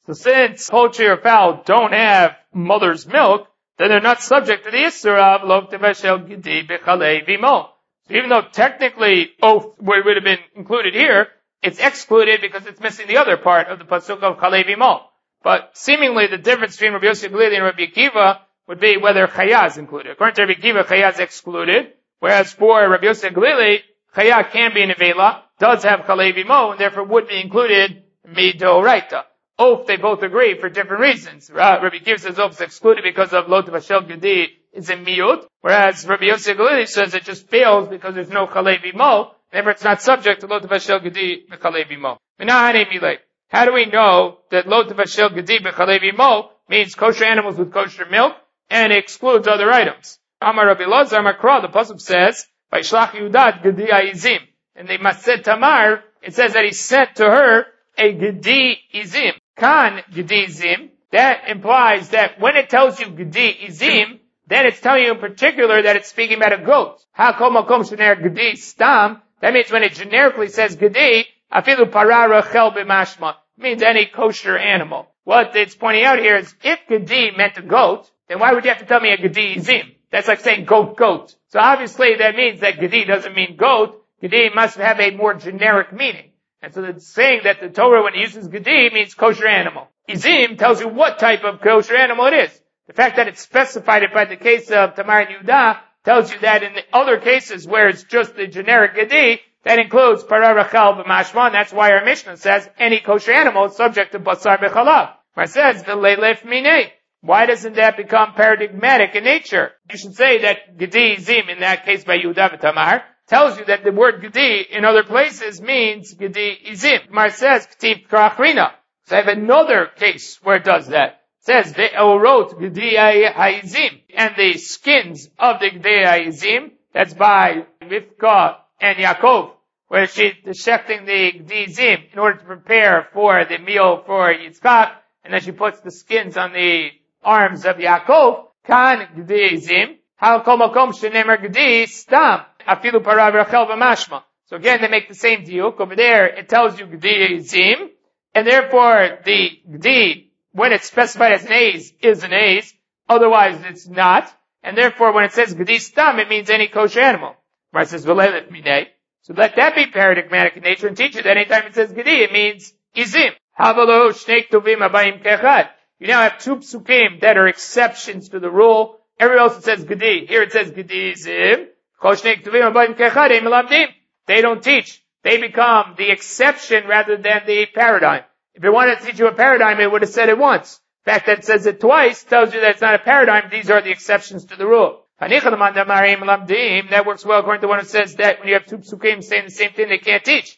So since poultry or fowl don't have mother's milk, then they're not subject to the Issur of lo tevashel gedi b'chalei v'imo. So even though technically oath would have been included here, it's excluded because it's missing the other part of the pasuk of chalei v'imo. But seemingly the difference between Rabbi Yossi Glili and Rabbi Akiva would be whether chaya is included. According to Rabbi Akiva, chaya is excluded, whereas for Rabbi Yossi Glili, chaya can be an avela, does have chalei v'imo, and therefore would be included midoraita. Oath, they both agree for different reasons. Rabbi Akiva says oath is excluded because of lo tevashel gedi is a miyut, whereas Rabbi Yossi Glili says it just fails because there's no chalei v'imo, therefore it's not subject to lo tevashel gedi b'chalei v'imo. How do we know that lo tevashel gedi b'chalei v'imo means kosher animals with kosher milk and excludes other items? Amar Rabbi Lazar Makra, the pasuk says, Vaishlach Yudat gedi ha'izim. In the Maset Tamar, it says that he sent to her a gedi izim. Kan gedi izim. That implies that when it tells you gedi izim, then it's telling you in particular that it's speaking about a goat. Hakol makom shener gedi stam. That means when it generically says gedi, afilu para rachel b'mashma, means any kosher animal. What it's pointing out here is if gedi meant a goat, then why would you have to tell me a gedi izim? That's like saying goat, goat. So obviously that means that gedi doesn't mean goat. Gedi must have a more generic meaning. And so it's saying that the Torah, when it uses gedi, means kosher animal. Izim tells you what type of kosher animal it is. The fact that it's specified it by the case of Tamar and Yehuda tells you that in the other cases where it's just the generic gedi, that includes para rachel b'mashma, and that's why our Mishnah says any kosher animal is subject to basar b'chalav. Where it says v'leilef minei. Why doesn't that become paradigmatic in nature? You should say that gedi izim, in that case by Yehuda and Tamar, tells you that the word gedi in other places means gedi izim. Mar says k'tiv krachrina. So I have another case where it does that. It says ve'orot gedi ha'izim, and the skins of the gedi ha'izim. That's by Rivka and Yaakov, where she's dissecting the gedi izim in order to prepare for the meal for Yitzchak, and then she puts the skins on the arms of Yaakov. Kan gedi izim. Hal kol makom shenemer gedi stam. Afilu para rachel v'mashma. So again, they make the same deal. Over there, it tells you gedi izim, and therefore the gedi, when it's specified as an aze, is an aze. Otherwise, it's not. And therefore, when it says gedi stam, it means any kosher animal. Where it says v'leilef minei. So let that be paradigmatic in nature and teach you that anytime it says gedi, it means izim. Havalo shnei ktuvim abayim kechad. You now have two psukim that are exceptions to the rule. Everywhere else it says gedi. Here it says gedi izim. They don't teach. They become the exception rather than the paradigm. If it wanted to teach you a paradigm, it would have said it once. The fact that it says it twice tells you that it's not a paradigm. These are the exceptions to the rule. That works well according to one who says that when you have two psukim saying the same thing, they can't teach.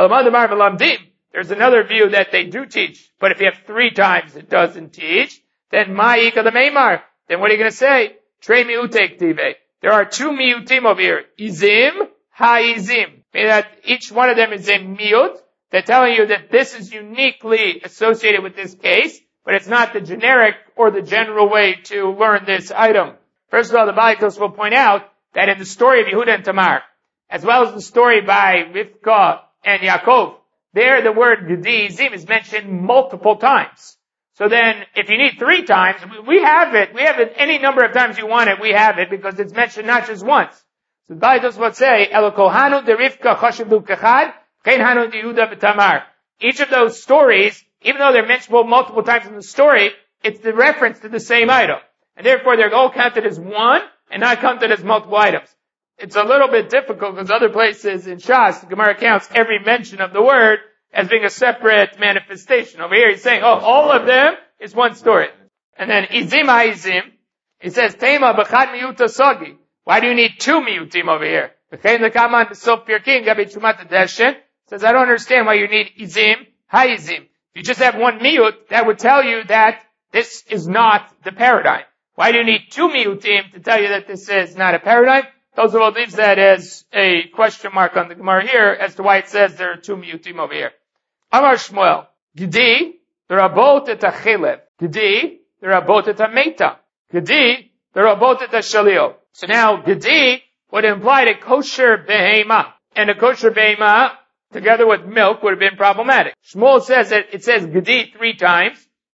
There's another view that they do teach. But if you have three times it doesn't teach, then ma'ika the meimar. Then what are you going to say? Trei miutek tive. There are two miyutim over here. Izim, ha'izim. Meaning that each one of them is a miyut. They're telling you that this is uniquely associated with this case, but it's not the generic or the general way to learn this item. First of all, the Baitos will point out that in the story of Yehuda and Tamar, as well as the story by Rivka and Yaakov, there the word gedi izim is mentioned multiple times. So then, if you need three times, we have it. We have it any number of times you want it. We have it because it's mentioned not just once. So the Baitos will say, Elokohanu de Rivka chashivu kechad, kein hanu de Yehuda v'Tamar. Each of those stories, even though they're mentioned multiple times in the story, it's the reference to the same item. And therefore, they're all counted as one and not counted as multiple items. It's a little bit difficult because other places in Shas, the Gemara counts every mention of the word as being a separate manifestation. Over here, he's saying, oh, all of them is one story. And then, izim ha'izim, he says, tema b'chad miyuta sogi. Why do you need two miyutim over here? V'chein l'kaman b'sof pirkin gabi chumat adeshen. Says, I don't understand why you need izim ha'izim. If you just have one miyut, that would tell you that this is not the paradigm. Why do you need two miyutim to tell you that this is not a paradigm? Those will leave that as a question mark on the Gemara here as to why it says there are two miyutim over here. Amar Shmuel, Gedi, there are both at a chilev. Gedi, there are both at a meta. Gedi, there are both at a shalio. So now, Gedi would imply a kosher behema. And a kosher behema, together with milk, would have been problematic. Shmuel says that it says Gedi three times.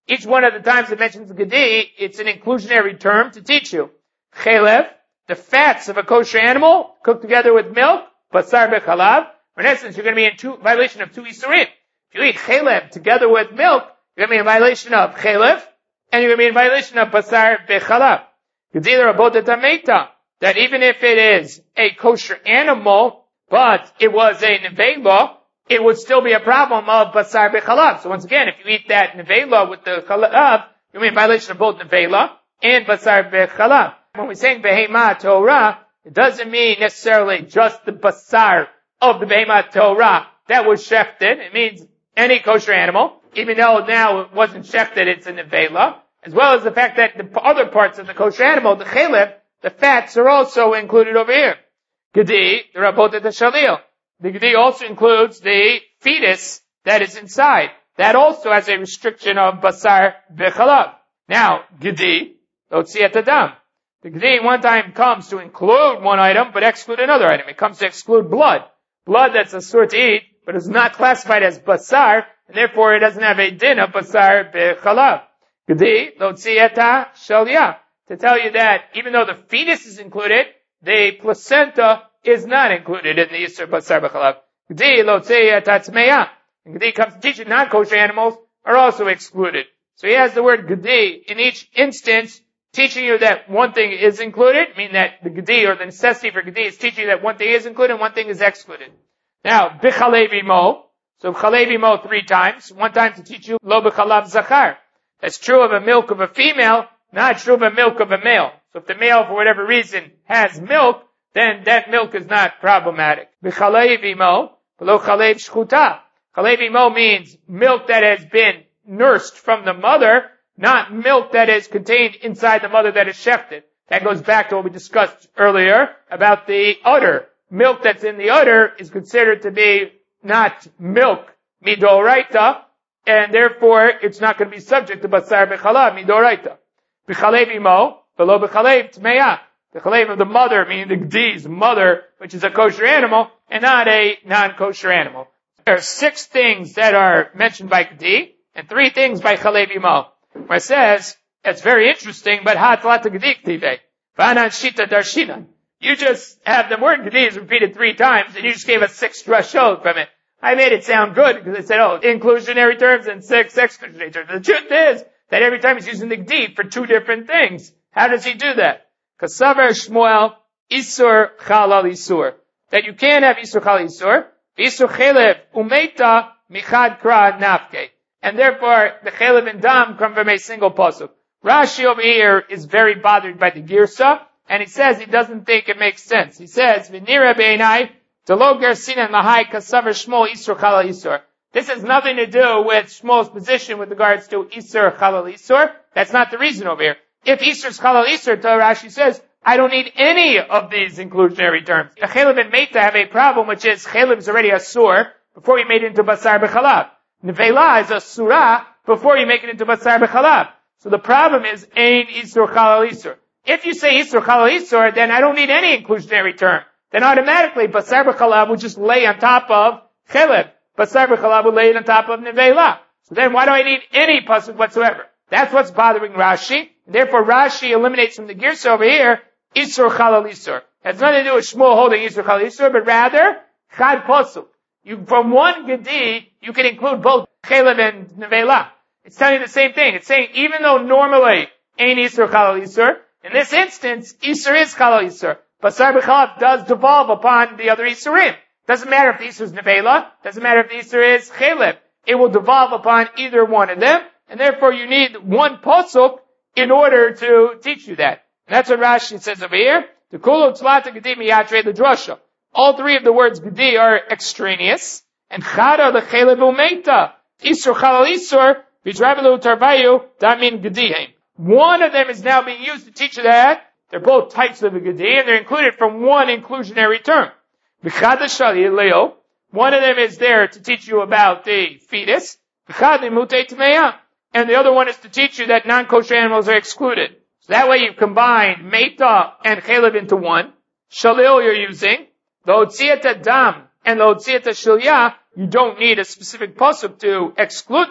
Each one of the times it mentions gedi, it's an inclusionary term to teach you. Chelev, the fats of a kosher animal, cooked together with milk, basar bechalav. In essence, you're going to be in two, violation of two isurim. If you eat chelev together with milk, you're going to be in violation of chelev, and you're going to be in violation of basar bechalav. Gediler abodet hameta, that even if it is a kosher animal, but it was a nevela, it would still be a problem of basar bechalav. So once again, if you eat that nevela with the chalav, you're in violation of both nevela and basar bechalav. When we're saying behema Torah, it doesn't mean necessarily just the basar of the behema Torah that was shechted. It means any kosher animal, even though now it wasn't shechted, it's a nevela, as well as the fact that the other parts of the kosher animal, the chelev, the fats are also included over here. Gedi, the rabotet shalil. The gedi also includes the fetus that is inside. That also has a restriction of basar bechalav. Now, gedi, lotziat adam. The gedi one time comes to include one item, but exclude another item. It comes to exclude blood. Blood that's asur to eat, but is not classified as basar, and therefore it doesn't have a din of basar bechalav. Gedi, lotziata shalia. To tell you that even though the fetus is included, the placenta is not included in the Yisur Basar B'chalav. Gedi lotziata tzmeya. And Gedi comes to teach you non-kosher animals are also excluded. So he has the word Gedi in each instance, teaching you that one thing is included, meaning that the Gedi or the necessity for Gedi is teaching you that one thing is included and one thing is excluded. Now, B'chalev imo. So B'chalev imo three times. One time to teach you Lo B'chalav Zachar. That's true of a milk of a female, not true of a milk of a male. So if the male, for whatever reason, has milk, then that milk is not problematic. B'chalev imo, v'lo chalev shchuta. Chalev imo means milk that has been nursed from the mother, not milk that is contained inside the mother that is shechted. That goes back to what we discussed earlier about the udder. Milk that's in the udder is considered to be not milk midoraita, and therefore it's not going to be subject to basar b'chalav midoraita. B'chalev imo, v'lo b'chalev tmeya. The chalev of the mother, meaning the gedi's mother, which is a kosher animal, and not a non-kosher animal. There are six things that are mentioned by gedi, and three things by chalev imo. Where it says, it's very interesting, but ha'atlat gedi k'tivei. V'anan shita darshinan. You just have the word gedi is repeated three times, and you just gave us six drashot from it. I made it sound good, because I said, oh, inclusionary terms and six exclusionary terms. The truth is, that every time he's using the gedi for two different things. How does he do that? Kasaver Shmuel, Isur Chalal Isur. That you can't have Isur Chalal Isur, Isur Chelev Umeita Michad Kra Nafke. And therefore, the Chelev and Dam come from a single pasuk. Rashi over here is very bothered by the Girsa, and he says he doesn't think it makes sense. He says, V'nira Beinai, Telo Gersinan Lahai Kasaver Shmuel Isur Chalal Isur. This has nothing to do with Shmuel's position with regards to Isur Chalal Isur. That's not the reason over here. If Isur Chalal Isur, Rashi says, I don't need any of these inclusionary terms. The Chelev and Meita have a problem, which is Chelev is already a sur before you made it into Basar B'chalav. Nevela is a surah before you make it into Basar B'chalav. So the problem is Ein Isur Chalal Isur. If you say Isur Chalal Isur, then I don't need any inclusionary term. Then automatically Basar B'chalav would just lay on top of Chelev. Basar B'chalav would lay it on top of Nevela. So then why do I need any pasuk whatsoever? That's what's bothering Rashi. Therefore, Rashi eliminates from the Girsa over here, Isur Chalal Isur. It has nothing to do with Shmuel holding Isur Chalal Isur, but rather, Chad Posuk. You, from one Gedi, you can include both Chelev and Nevela. It's telling you the same thing. It's saying, even though normally, ain't Isur Chalal Isur, in this instance, Isur is Chalal Isur. Basar B'chalav does devolve upon the other Isurim. Doesn't matter if the Isur is Nevela, doesn't matter if the Isur is Chelev. It will devolve upon either one of them, and therefore you need one Posuk in order to teach you that. And that's what Rashi says over here. The Kulu Tzlata Gedi Miyatre the Drasha. All three of the words Gedi are extraneous. And Chada the Chelev Umeita. Isur Chalal Isur. V'Dravilu Tarvayu. Damin Gedihem. One of them is now being used to teach you that. They're both types of a Gedi, and they're included from one inclusionary term. V'Chada Shali Leo. One of them is there to teach you about the fetus. V'Chada Mutei Tmeya. And the other one is to teach you that non-kosher animals are excluded. So that way you combine Meita and Chelev into one. Shalil you're using. The Otziata Dam and the Otziata Shilya, you don't need a specific pasuk to exclude them,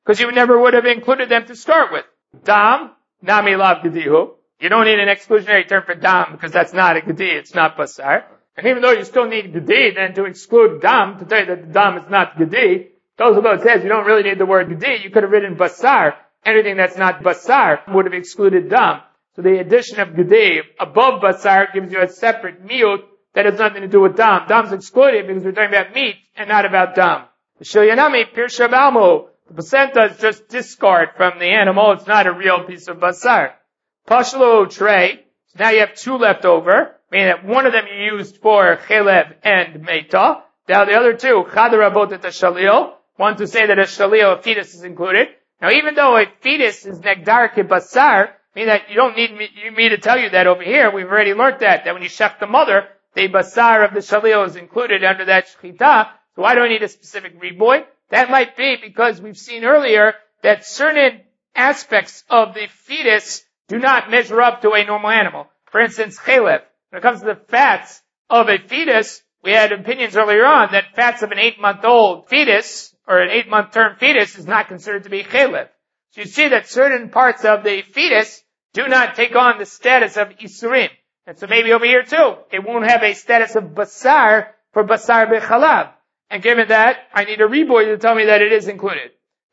because you never would have included them to start with. Dam, nami lav gedihu. You don't need an exclusionary term for dam because that's not a gedi, it's not basar. And even though you still need gedi, then to exclude dam, to tell you that the dam is not gedi, those although it says you don't really need the word gedi, you could have written basar. Anything that's not basar would have excluded dam. So the addition of gedi above basar gives you a separate miyut that has nothing to do with dam. Dam's excluded because we're talking about meat and not about dam. The shilyanami pirsha balmu. The placenta is just discard from the animal. It's not a real piece of basar. Pashlo tray. So now you have two left over, meaning that one of them you used for chelev and meta. Now the other two, chadarabot et shalil. One to say that a shalil, a fetus, is included. Now even though a fetus is negdar ke basar, meaning that you don't need me, me to tell you that over here. We've already learned that, that when you shech the mother, the basar of the shalil is included under that shechita. So why do I need a specific riboy? That might be because we've seen earlier that certain aspects of the fetus do not measure up to a normal animal. For instance, chelev. When it comes to the fats of a fetus, we had opinions earlier on that fats of an eight-month-old fetus, or an eight-month-term fetus, is not considered to be chelev. So you see that certain parts of the fetus do not take on the status of isurim. And so maybe over here too, it won't have a status of basar for basar bechalav. And given that, I need a riboy to tell me that it is included.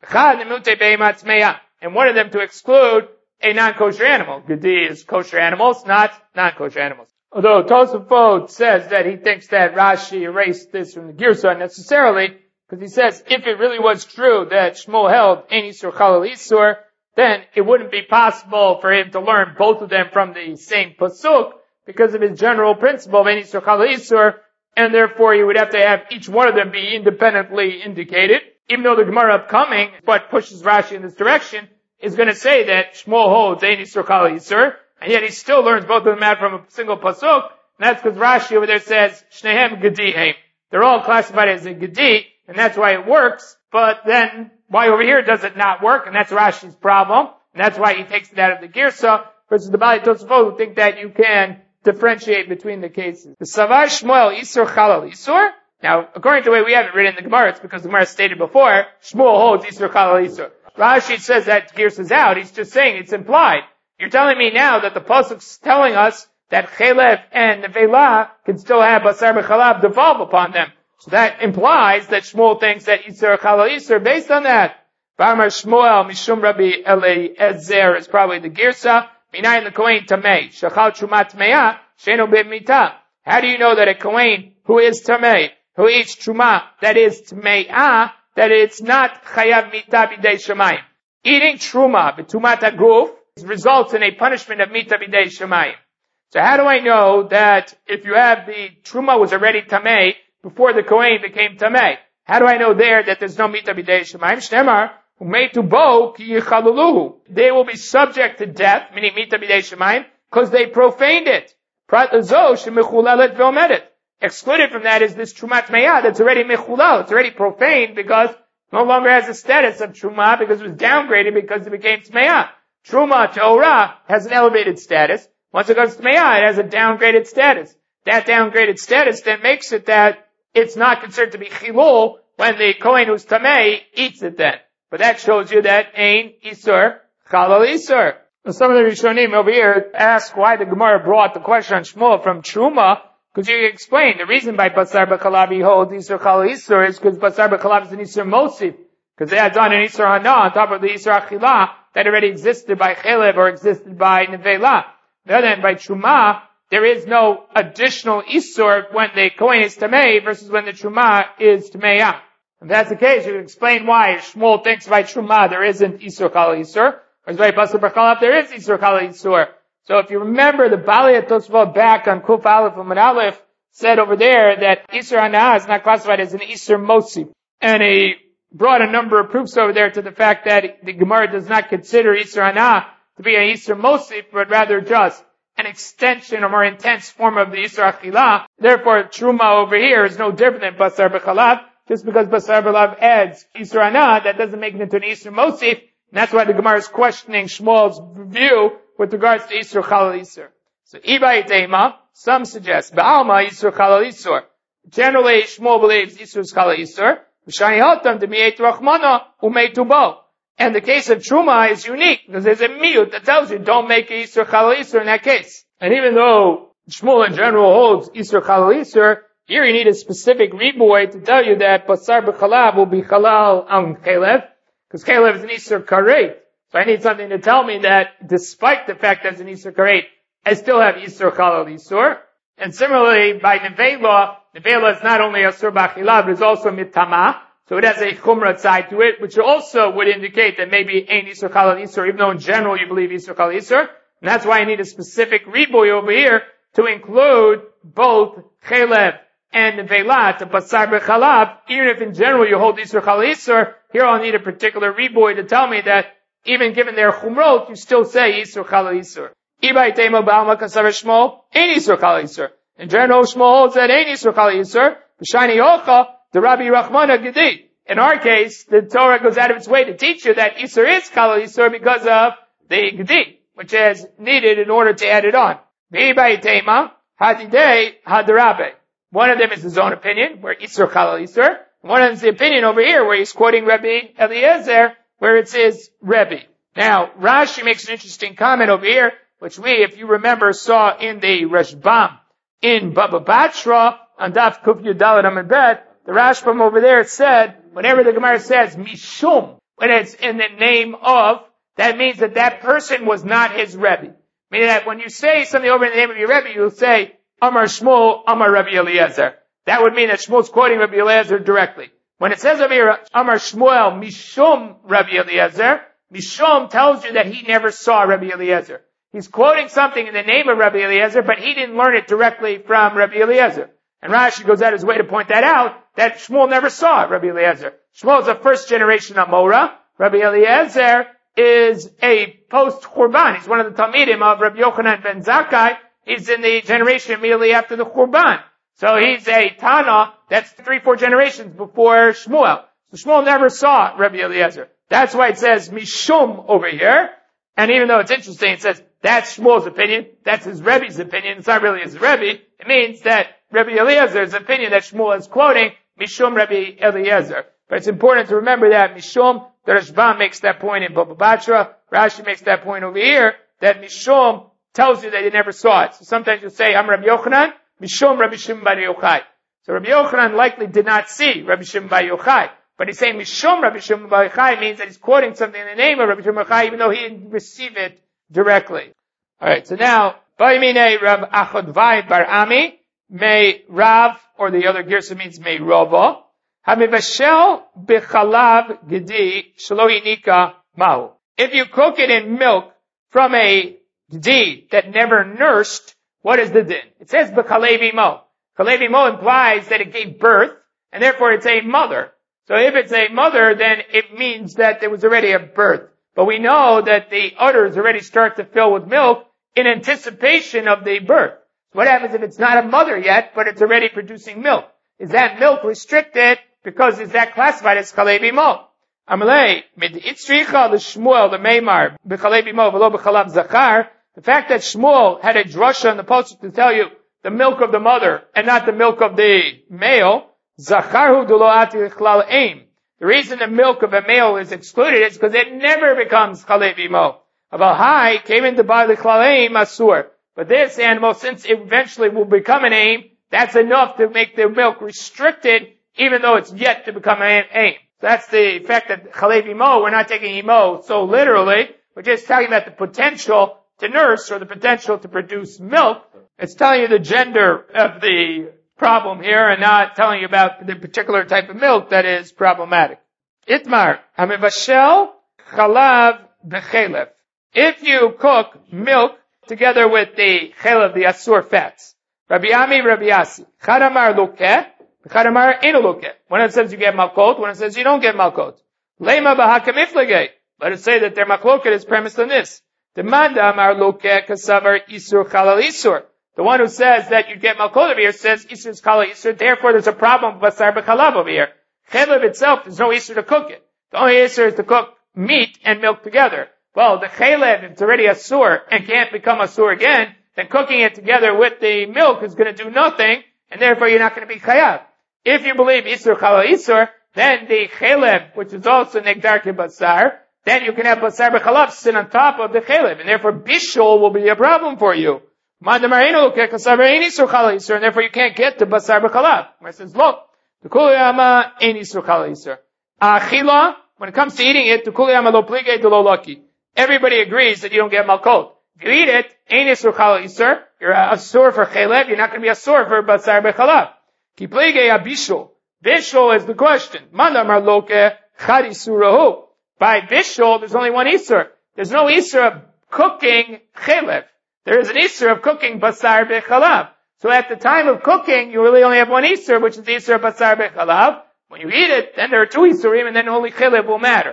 And one of them to exclude a non-kosher animal. Gedi is kosher animals, not non-kosher animals. Although Tosafot says that he thinks that Rashi erased this from the Girsa necessarily, because he says if it really was true that Shmuel held Ein Isur Chalal Isur, then it wouldn't be possible for him to learn both of them from the same pasuk because of his general principle of Ein Isur Chalal Isur, and therefore you would have to have each one of them be independently indicated. Even though the Gemara upcoming, what pushes Rashi in this direction, is going to say that Shmuel holds Ein Isur Chalal Isur, and yet he still learns both of them out from a single pasuk, and that's because Rashi over there says Shnehem Gedihem. They're all classified as a Gedi, and that's why it works, but then why over here does it not work? And that's Rashi's problem, and that's why he takes it out of the Girsa, versus the Bali Tosafot who think that you can differentiate between the cases. The Savar Shmuel Isur Chalal Isur. Now, according to the way we have it written in the Gemara, it's because the Gemara stated before, Shmuel holds Isur Chalal Isur. Rashi says that Girsa's out. He's just saying it's implied. You're telling me now that the pasuk's telling us that chelev and nevela can still have basar b'chalav devolve upon them. So that implies that Shmuel thinks that Isur Chalal Isur based on that. B'amar Shmuel Mishum Rabbi Eliezer is probably the Girsa. Minayin the Kohen Tamei. Shachal Trumat Tameya. Sheno B'mita. How do you know that a Kohen who is Tamei, who eats Truma, that is Tameya, that it's not Chayav Mita B'dei Shemayim? Eating Truma, B'tumat HaGuf, results in a punishment of Mita B'dei Shemayim. So how do I know that if you have the Truma was already Tamei before the Kohen became Tamei? How do I know there that there's no Mita B'dei Shemayim? Shnemar, Umetu bo ki yichaluluhu. They will be subject to death, meaning Mita B'dei Shemayim, because they profaned it. Prat zo shemechulalet v'omedet. Excluded from that is this Trumat Meyah that's already mechulal. It's already profaned because it no longer has a status of Truma because it was downgraded because it became Tmeyah. Truma to Orah has an elevated status. Once it goes to Tmeyah, it has a downgraded status. That downgraded status then makes it that it's not considered to be chilul when the Kohen who's Tamei eats it then. But that shows you that Ein Isur Chalal Isur. Some of the Rishonim over here ask why the Gemara brought the question on Shmuel from Truma. Because you explain the reason by Basar B'Chalav he holds Isur Chalal Isur is because Basar B'Chalav is an Isur Mosif. Because it adds on an Isur Hana on top of the Isur Achilah that already existed by Chelev or existed by Nevela. The other hand, by Truma, there is no additional Isur when the Kohen is Tamei versus when the Truma is Tameya. If that's the case, you can explain why Shmuel thinks by Truma there isn't Isur Chalal Isur, whereas by Basar B'Chalav there is Isur Chalal Isur. So if you remember, the Bali Tosafot back on Kuf Aleph and Aleph said over there that Isur Hana is not classified as an Isur Mosif. And he brought a number of proofs over there to the fact that the Gemara does not consider Isur Hana to be an Isur Mosif, but rather just an extension or more intense form of the Isur Achilah. Therefore, Truma over here is no different than Basar B'Chalav. Just because Basar B'Chalav adds Isur Hana, that doesn't make it into an Isur Mosif. And that's why the Gemara is questioning Shmuel's view with regards to Isur Chalal Isur. So, Ibai Teima, some suggest, Ba'alma Isur Chalal Isur. Generally, Shmuel believes Isur Chalal Isur. V'shani Hotam D'mi'et Rachmana U'meitu Bo. And the case of Truma is unique, because there's a miyut that tells you don't make Isur Chalal Isur in that case. And even though Shmuel in general holds Isur Chalal Isur, here you need a specific reboy to tell you that Basar B'Chalav will be Chalal on Chalev, because Chalev is an Isur Karet. So I need something to tell me that despite the fact that it's an Isur Karet, I still have Isur Chalal Isur. And similarly, by Nevela, Nevela is not only Asur B'Chalav, but it's also Mitama. So it has a Chumrah side to it, which also would indicate that maybe ain't Isur Chalal Isur, even though in general you believe Isur Chalal Isur. And that's why I need a specific reboy over here to include both Chalev and Nevela to Basar B'Chalav. Even if in general you hold Isur Chalal Isur, here I'll need a particular reboy to tell me that even given their Chumrot, you still say Isur Chalal Isur. Ibai Tema Ba'alma Kasav Shmuel, ain't Isur Chalal Isur. In general, Shmuel holds that ain't Isur Chalal Isur. B'Shani Yocha, the Rabbi Rachmana Gedi. In our case, the Torah goes out of its way to teach you that Isur is Chalal Isur because of the Gedi, which is needed in order to add it on. V'ibai Tema, Hadidei, Hadarabe. One of them is his own opinion, where Isur Chalal Isur. One of them is the opinion over here, where he's quoting Rabbi Eliezer, where it says Rebbe. Now, Rashi makes an interesting comment over here, which we, if you remember, saw in the Rashbam in Baba Batra on Daf Kuf Yudalad Amud Bet. The Rashbam over there said, whenever the Gemara says Mishum, when it's in the name of, that means that that person was not his Rebbe. Meaning that when you say something over in the name of your Rebbe, you'll say Amar Shmuel, Amar Rabbi Eliezer. That would mean that Shmuel's quoting Rabbi Eliezer directly. When it says over here, Amar Shmuel, Mishum Rabbi Eliezer, Mishum tells you that he never saw Rabbi Eliezer. He's quoting something in the name of Rabbi Eliezer, but he didn't learn it directly from Rabbi Eliezer. And Rashi goes out his way to point that out, that Shmuel never saw Rabbi Eliezer. Shmuel is a first generation Amora. Rabbi Eliezer is a post-Churban. He's one of the Talmidim of Rabbi Yochanan ben Zakkai. He's in the generation immediately after the Churban. So he's a Tana that's three, four generations before Shmuel. So Shmuel never saw Rabbi Eliezer. That's why it says Mishum over here. And even though it's interesting, it says that's Shmuel's opinion, that's his Rebbe's opinion, it's not really his Rebbe. It means that Rabbi Eliezer's opinion that Shmuel is quoting, Mishum Rabbi Eliezer. But it's important to remember that Mishum, the Rashbam makes that point in Baba Batra, Rashi makes that point over here, that Mishum tells you that he never saw it. So sometimes you'll say, I'm Rabbi Yochanan, Mishum Rabbi Shimon bar Yochai. So Rabbi Yochanan likely did not see Rabbi Shimon bar Yochai. But he's saying Mishum Rabbi Shimon bar Yochai means that he's quoting something in the name of Rabbi Shimon bar Yochai, even though he didn't receive it directly. Alright, so now, Ba'imine Rav Achodvai bar Ami, May Rav, or the other Girsa means May Robo, Hamivashel B'chalav Gedi Shelo Yinika Mahu. If you cook it in milk from a Gedi that never nursed, what is the din? It says B'chalev Imo. Chalev Imo implies that it gave birth, and therefore it's a mother. So if it's a mother, then it means that there was already a birth. But we know that the udders already start to fill with milk in anticipation of the birth. What happens if it's not a mother yet, but it's already producing milk? Is that milk restricted because is that classified as Chalev Imo? Amalei, mid itzricha l'Shmuel l'meimar b'Chalev Imo v'lo b'Chalav Zachar. The fact that Shmuel had a drasha in the pasuk to tell you the milk of the mother and not the milk of the male, Zacharhu d'lo ati l'chlal aim. The reason the milk of a male is excluded is because it never becomes Chalev Imo. Aval hai came into by l'chlal aim asur. But this animal, since it eventually will become an aim, that's enough to make the milk restricted, even though it's yet to become an aim. So that's the fact that Chalev Imo, we're not taking Imo so literally, we're just talking about the potential to nurse or the potential to produce milk. It's telling you the gender of the problem here and not telling you about the particular type of milk that is problematic. Itmar, Hamivashel Chalav B'chelev. If you cook milk together with the chelev, the asur fats. Rabbi Ami, Rabbi Yasi. Chadamar lokeh, chadamar eno lokeh. One of them says you get malkot, one of them says you don't get malkot. Lema b'hakam iflegeh. Let us say that their malkoket is premised on this. Demanda amar lokeh kasavar isur chalal isur. The one who says that you get malkot over here says isur chalal isur, therefore there's a problem with basar b'chalav over here. Chelev itself, there's no isur to cook it. The only isur is to cook meat and milk together. Well, the chalev, if it's already asur and can't become asur again, then cooking it together with the milk is going to do nothing, and therefore you're not going to be chayav. If you believe isur chalal isur, then the chalev, which is also negdar kibasar, then you can have basar b'chalav sit on top of the chalev, and therefore bishul will be a problem for you. And therefore you can't get to basar b'chalav. Where it says, look, achila, when it comes to eating it, everybody agrees that you don't get malkot. If you eat it, you're a sur for chalev, you're not going to be a sur for basar b'chalav. Ki plege abishul. Bishul is the question. Mandamar loke chadisurahu. By bishul, there's only one isur. There's no isur of cooking chalev. There is an isur of cooking basar b'chalav. So at the time of cooking, you really only have one isur, which is the isur of basar b'chalav. When you eat it, then there are two isurim, and then only chalev will matter.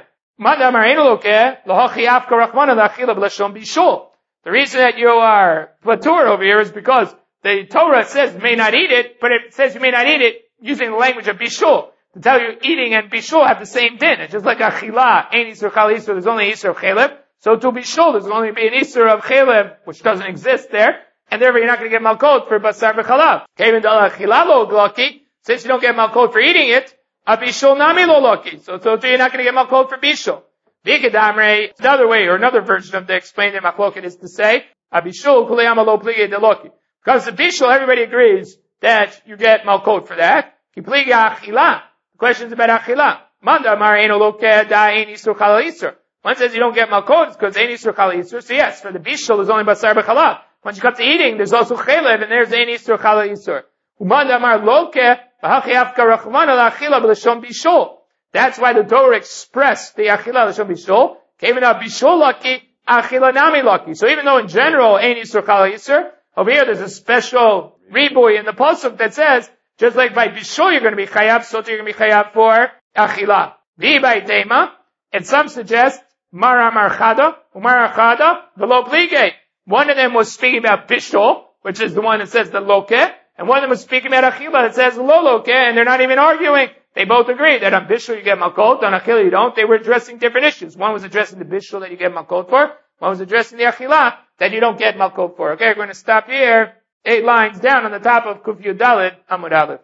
The reason that you are platur over here is because the Torah says may not eat it, but it says you may not eat it using the language of bishul. To tell you eating and bishul have the same din. It's just like achila, ein isur chal isur, there's only isur of chalev. So to bishul, there's only be an isur of chalev, which doesn't exist there, and therefore you're not going to get malkot for basar b'chalav. Kevin dal achila lo glaki, since you don't get malkot for eating it, a bishul nami lo loki. So, so you're not going to get malkot for bishul. Vikadamre, another way, or another version of the explained in machloket is to say, a bishul kuleyama lo plige de loki. Because the bishul, everybody agrees that you get malkot for that. Ki plige achila. The question is about achila. Manda mar eno loke da ein isur chal isur. One says you don't get malkot because ein isur chal isur. So yes, for the bishul there's only basar b'chalav. Once you come to eating, there's also chalev, and there's ein isur chal isur. Umanda mar loke v'hachi afka rachmana la'achila b'lashon bishul. That's why the Torah expressed the achila l'shon bishul. Came in a bishul lucky, achila nami lucky. So even though in general ein isur chal isur, over here there's a special riboy in the pasuk that says, just like by bishul you're going to be chayav, so too you're going to be chayav for achila. Vi by tema, and some suggest mara marchada, umara chada, v'lo plige. One of them was speaking about bishul, which is the one that says the loke, and one of them was speaking about achila that says lo loke, and they're not even arguing. They both agree that on bishul you get malkot, on achila you don't. They were addressing different issues. One was addressing the bishul that you get malkot for, one was addressing the achila that you don't get malkot for. Okay, we're going to stop here. Eight lines down on the top of Kuf Yud Daled Amud Aleph.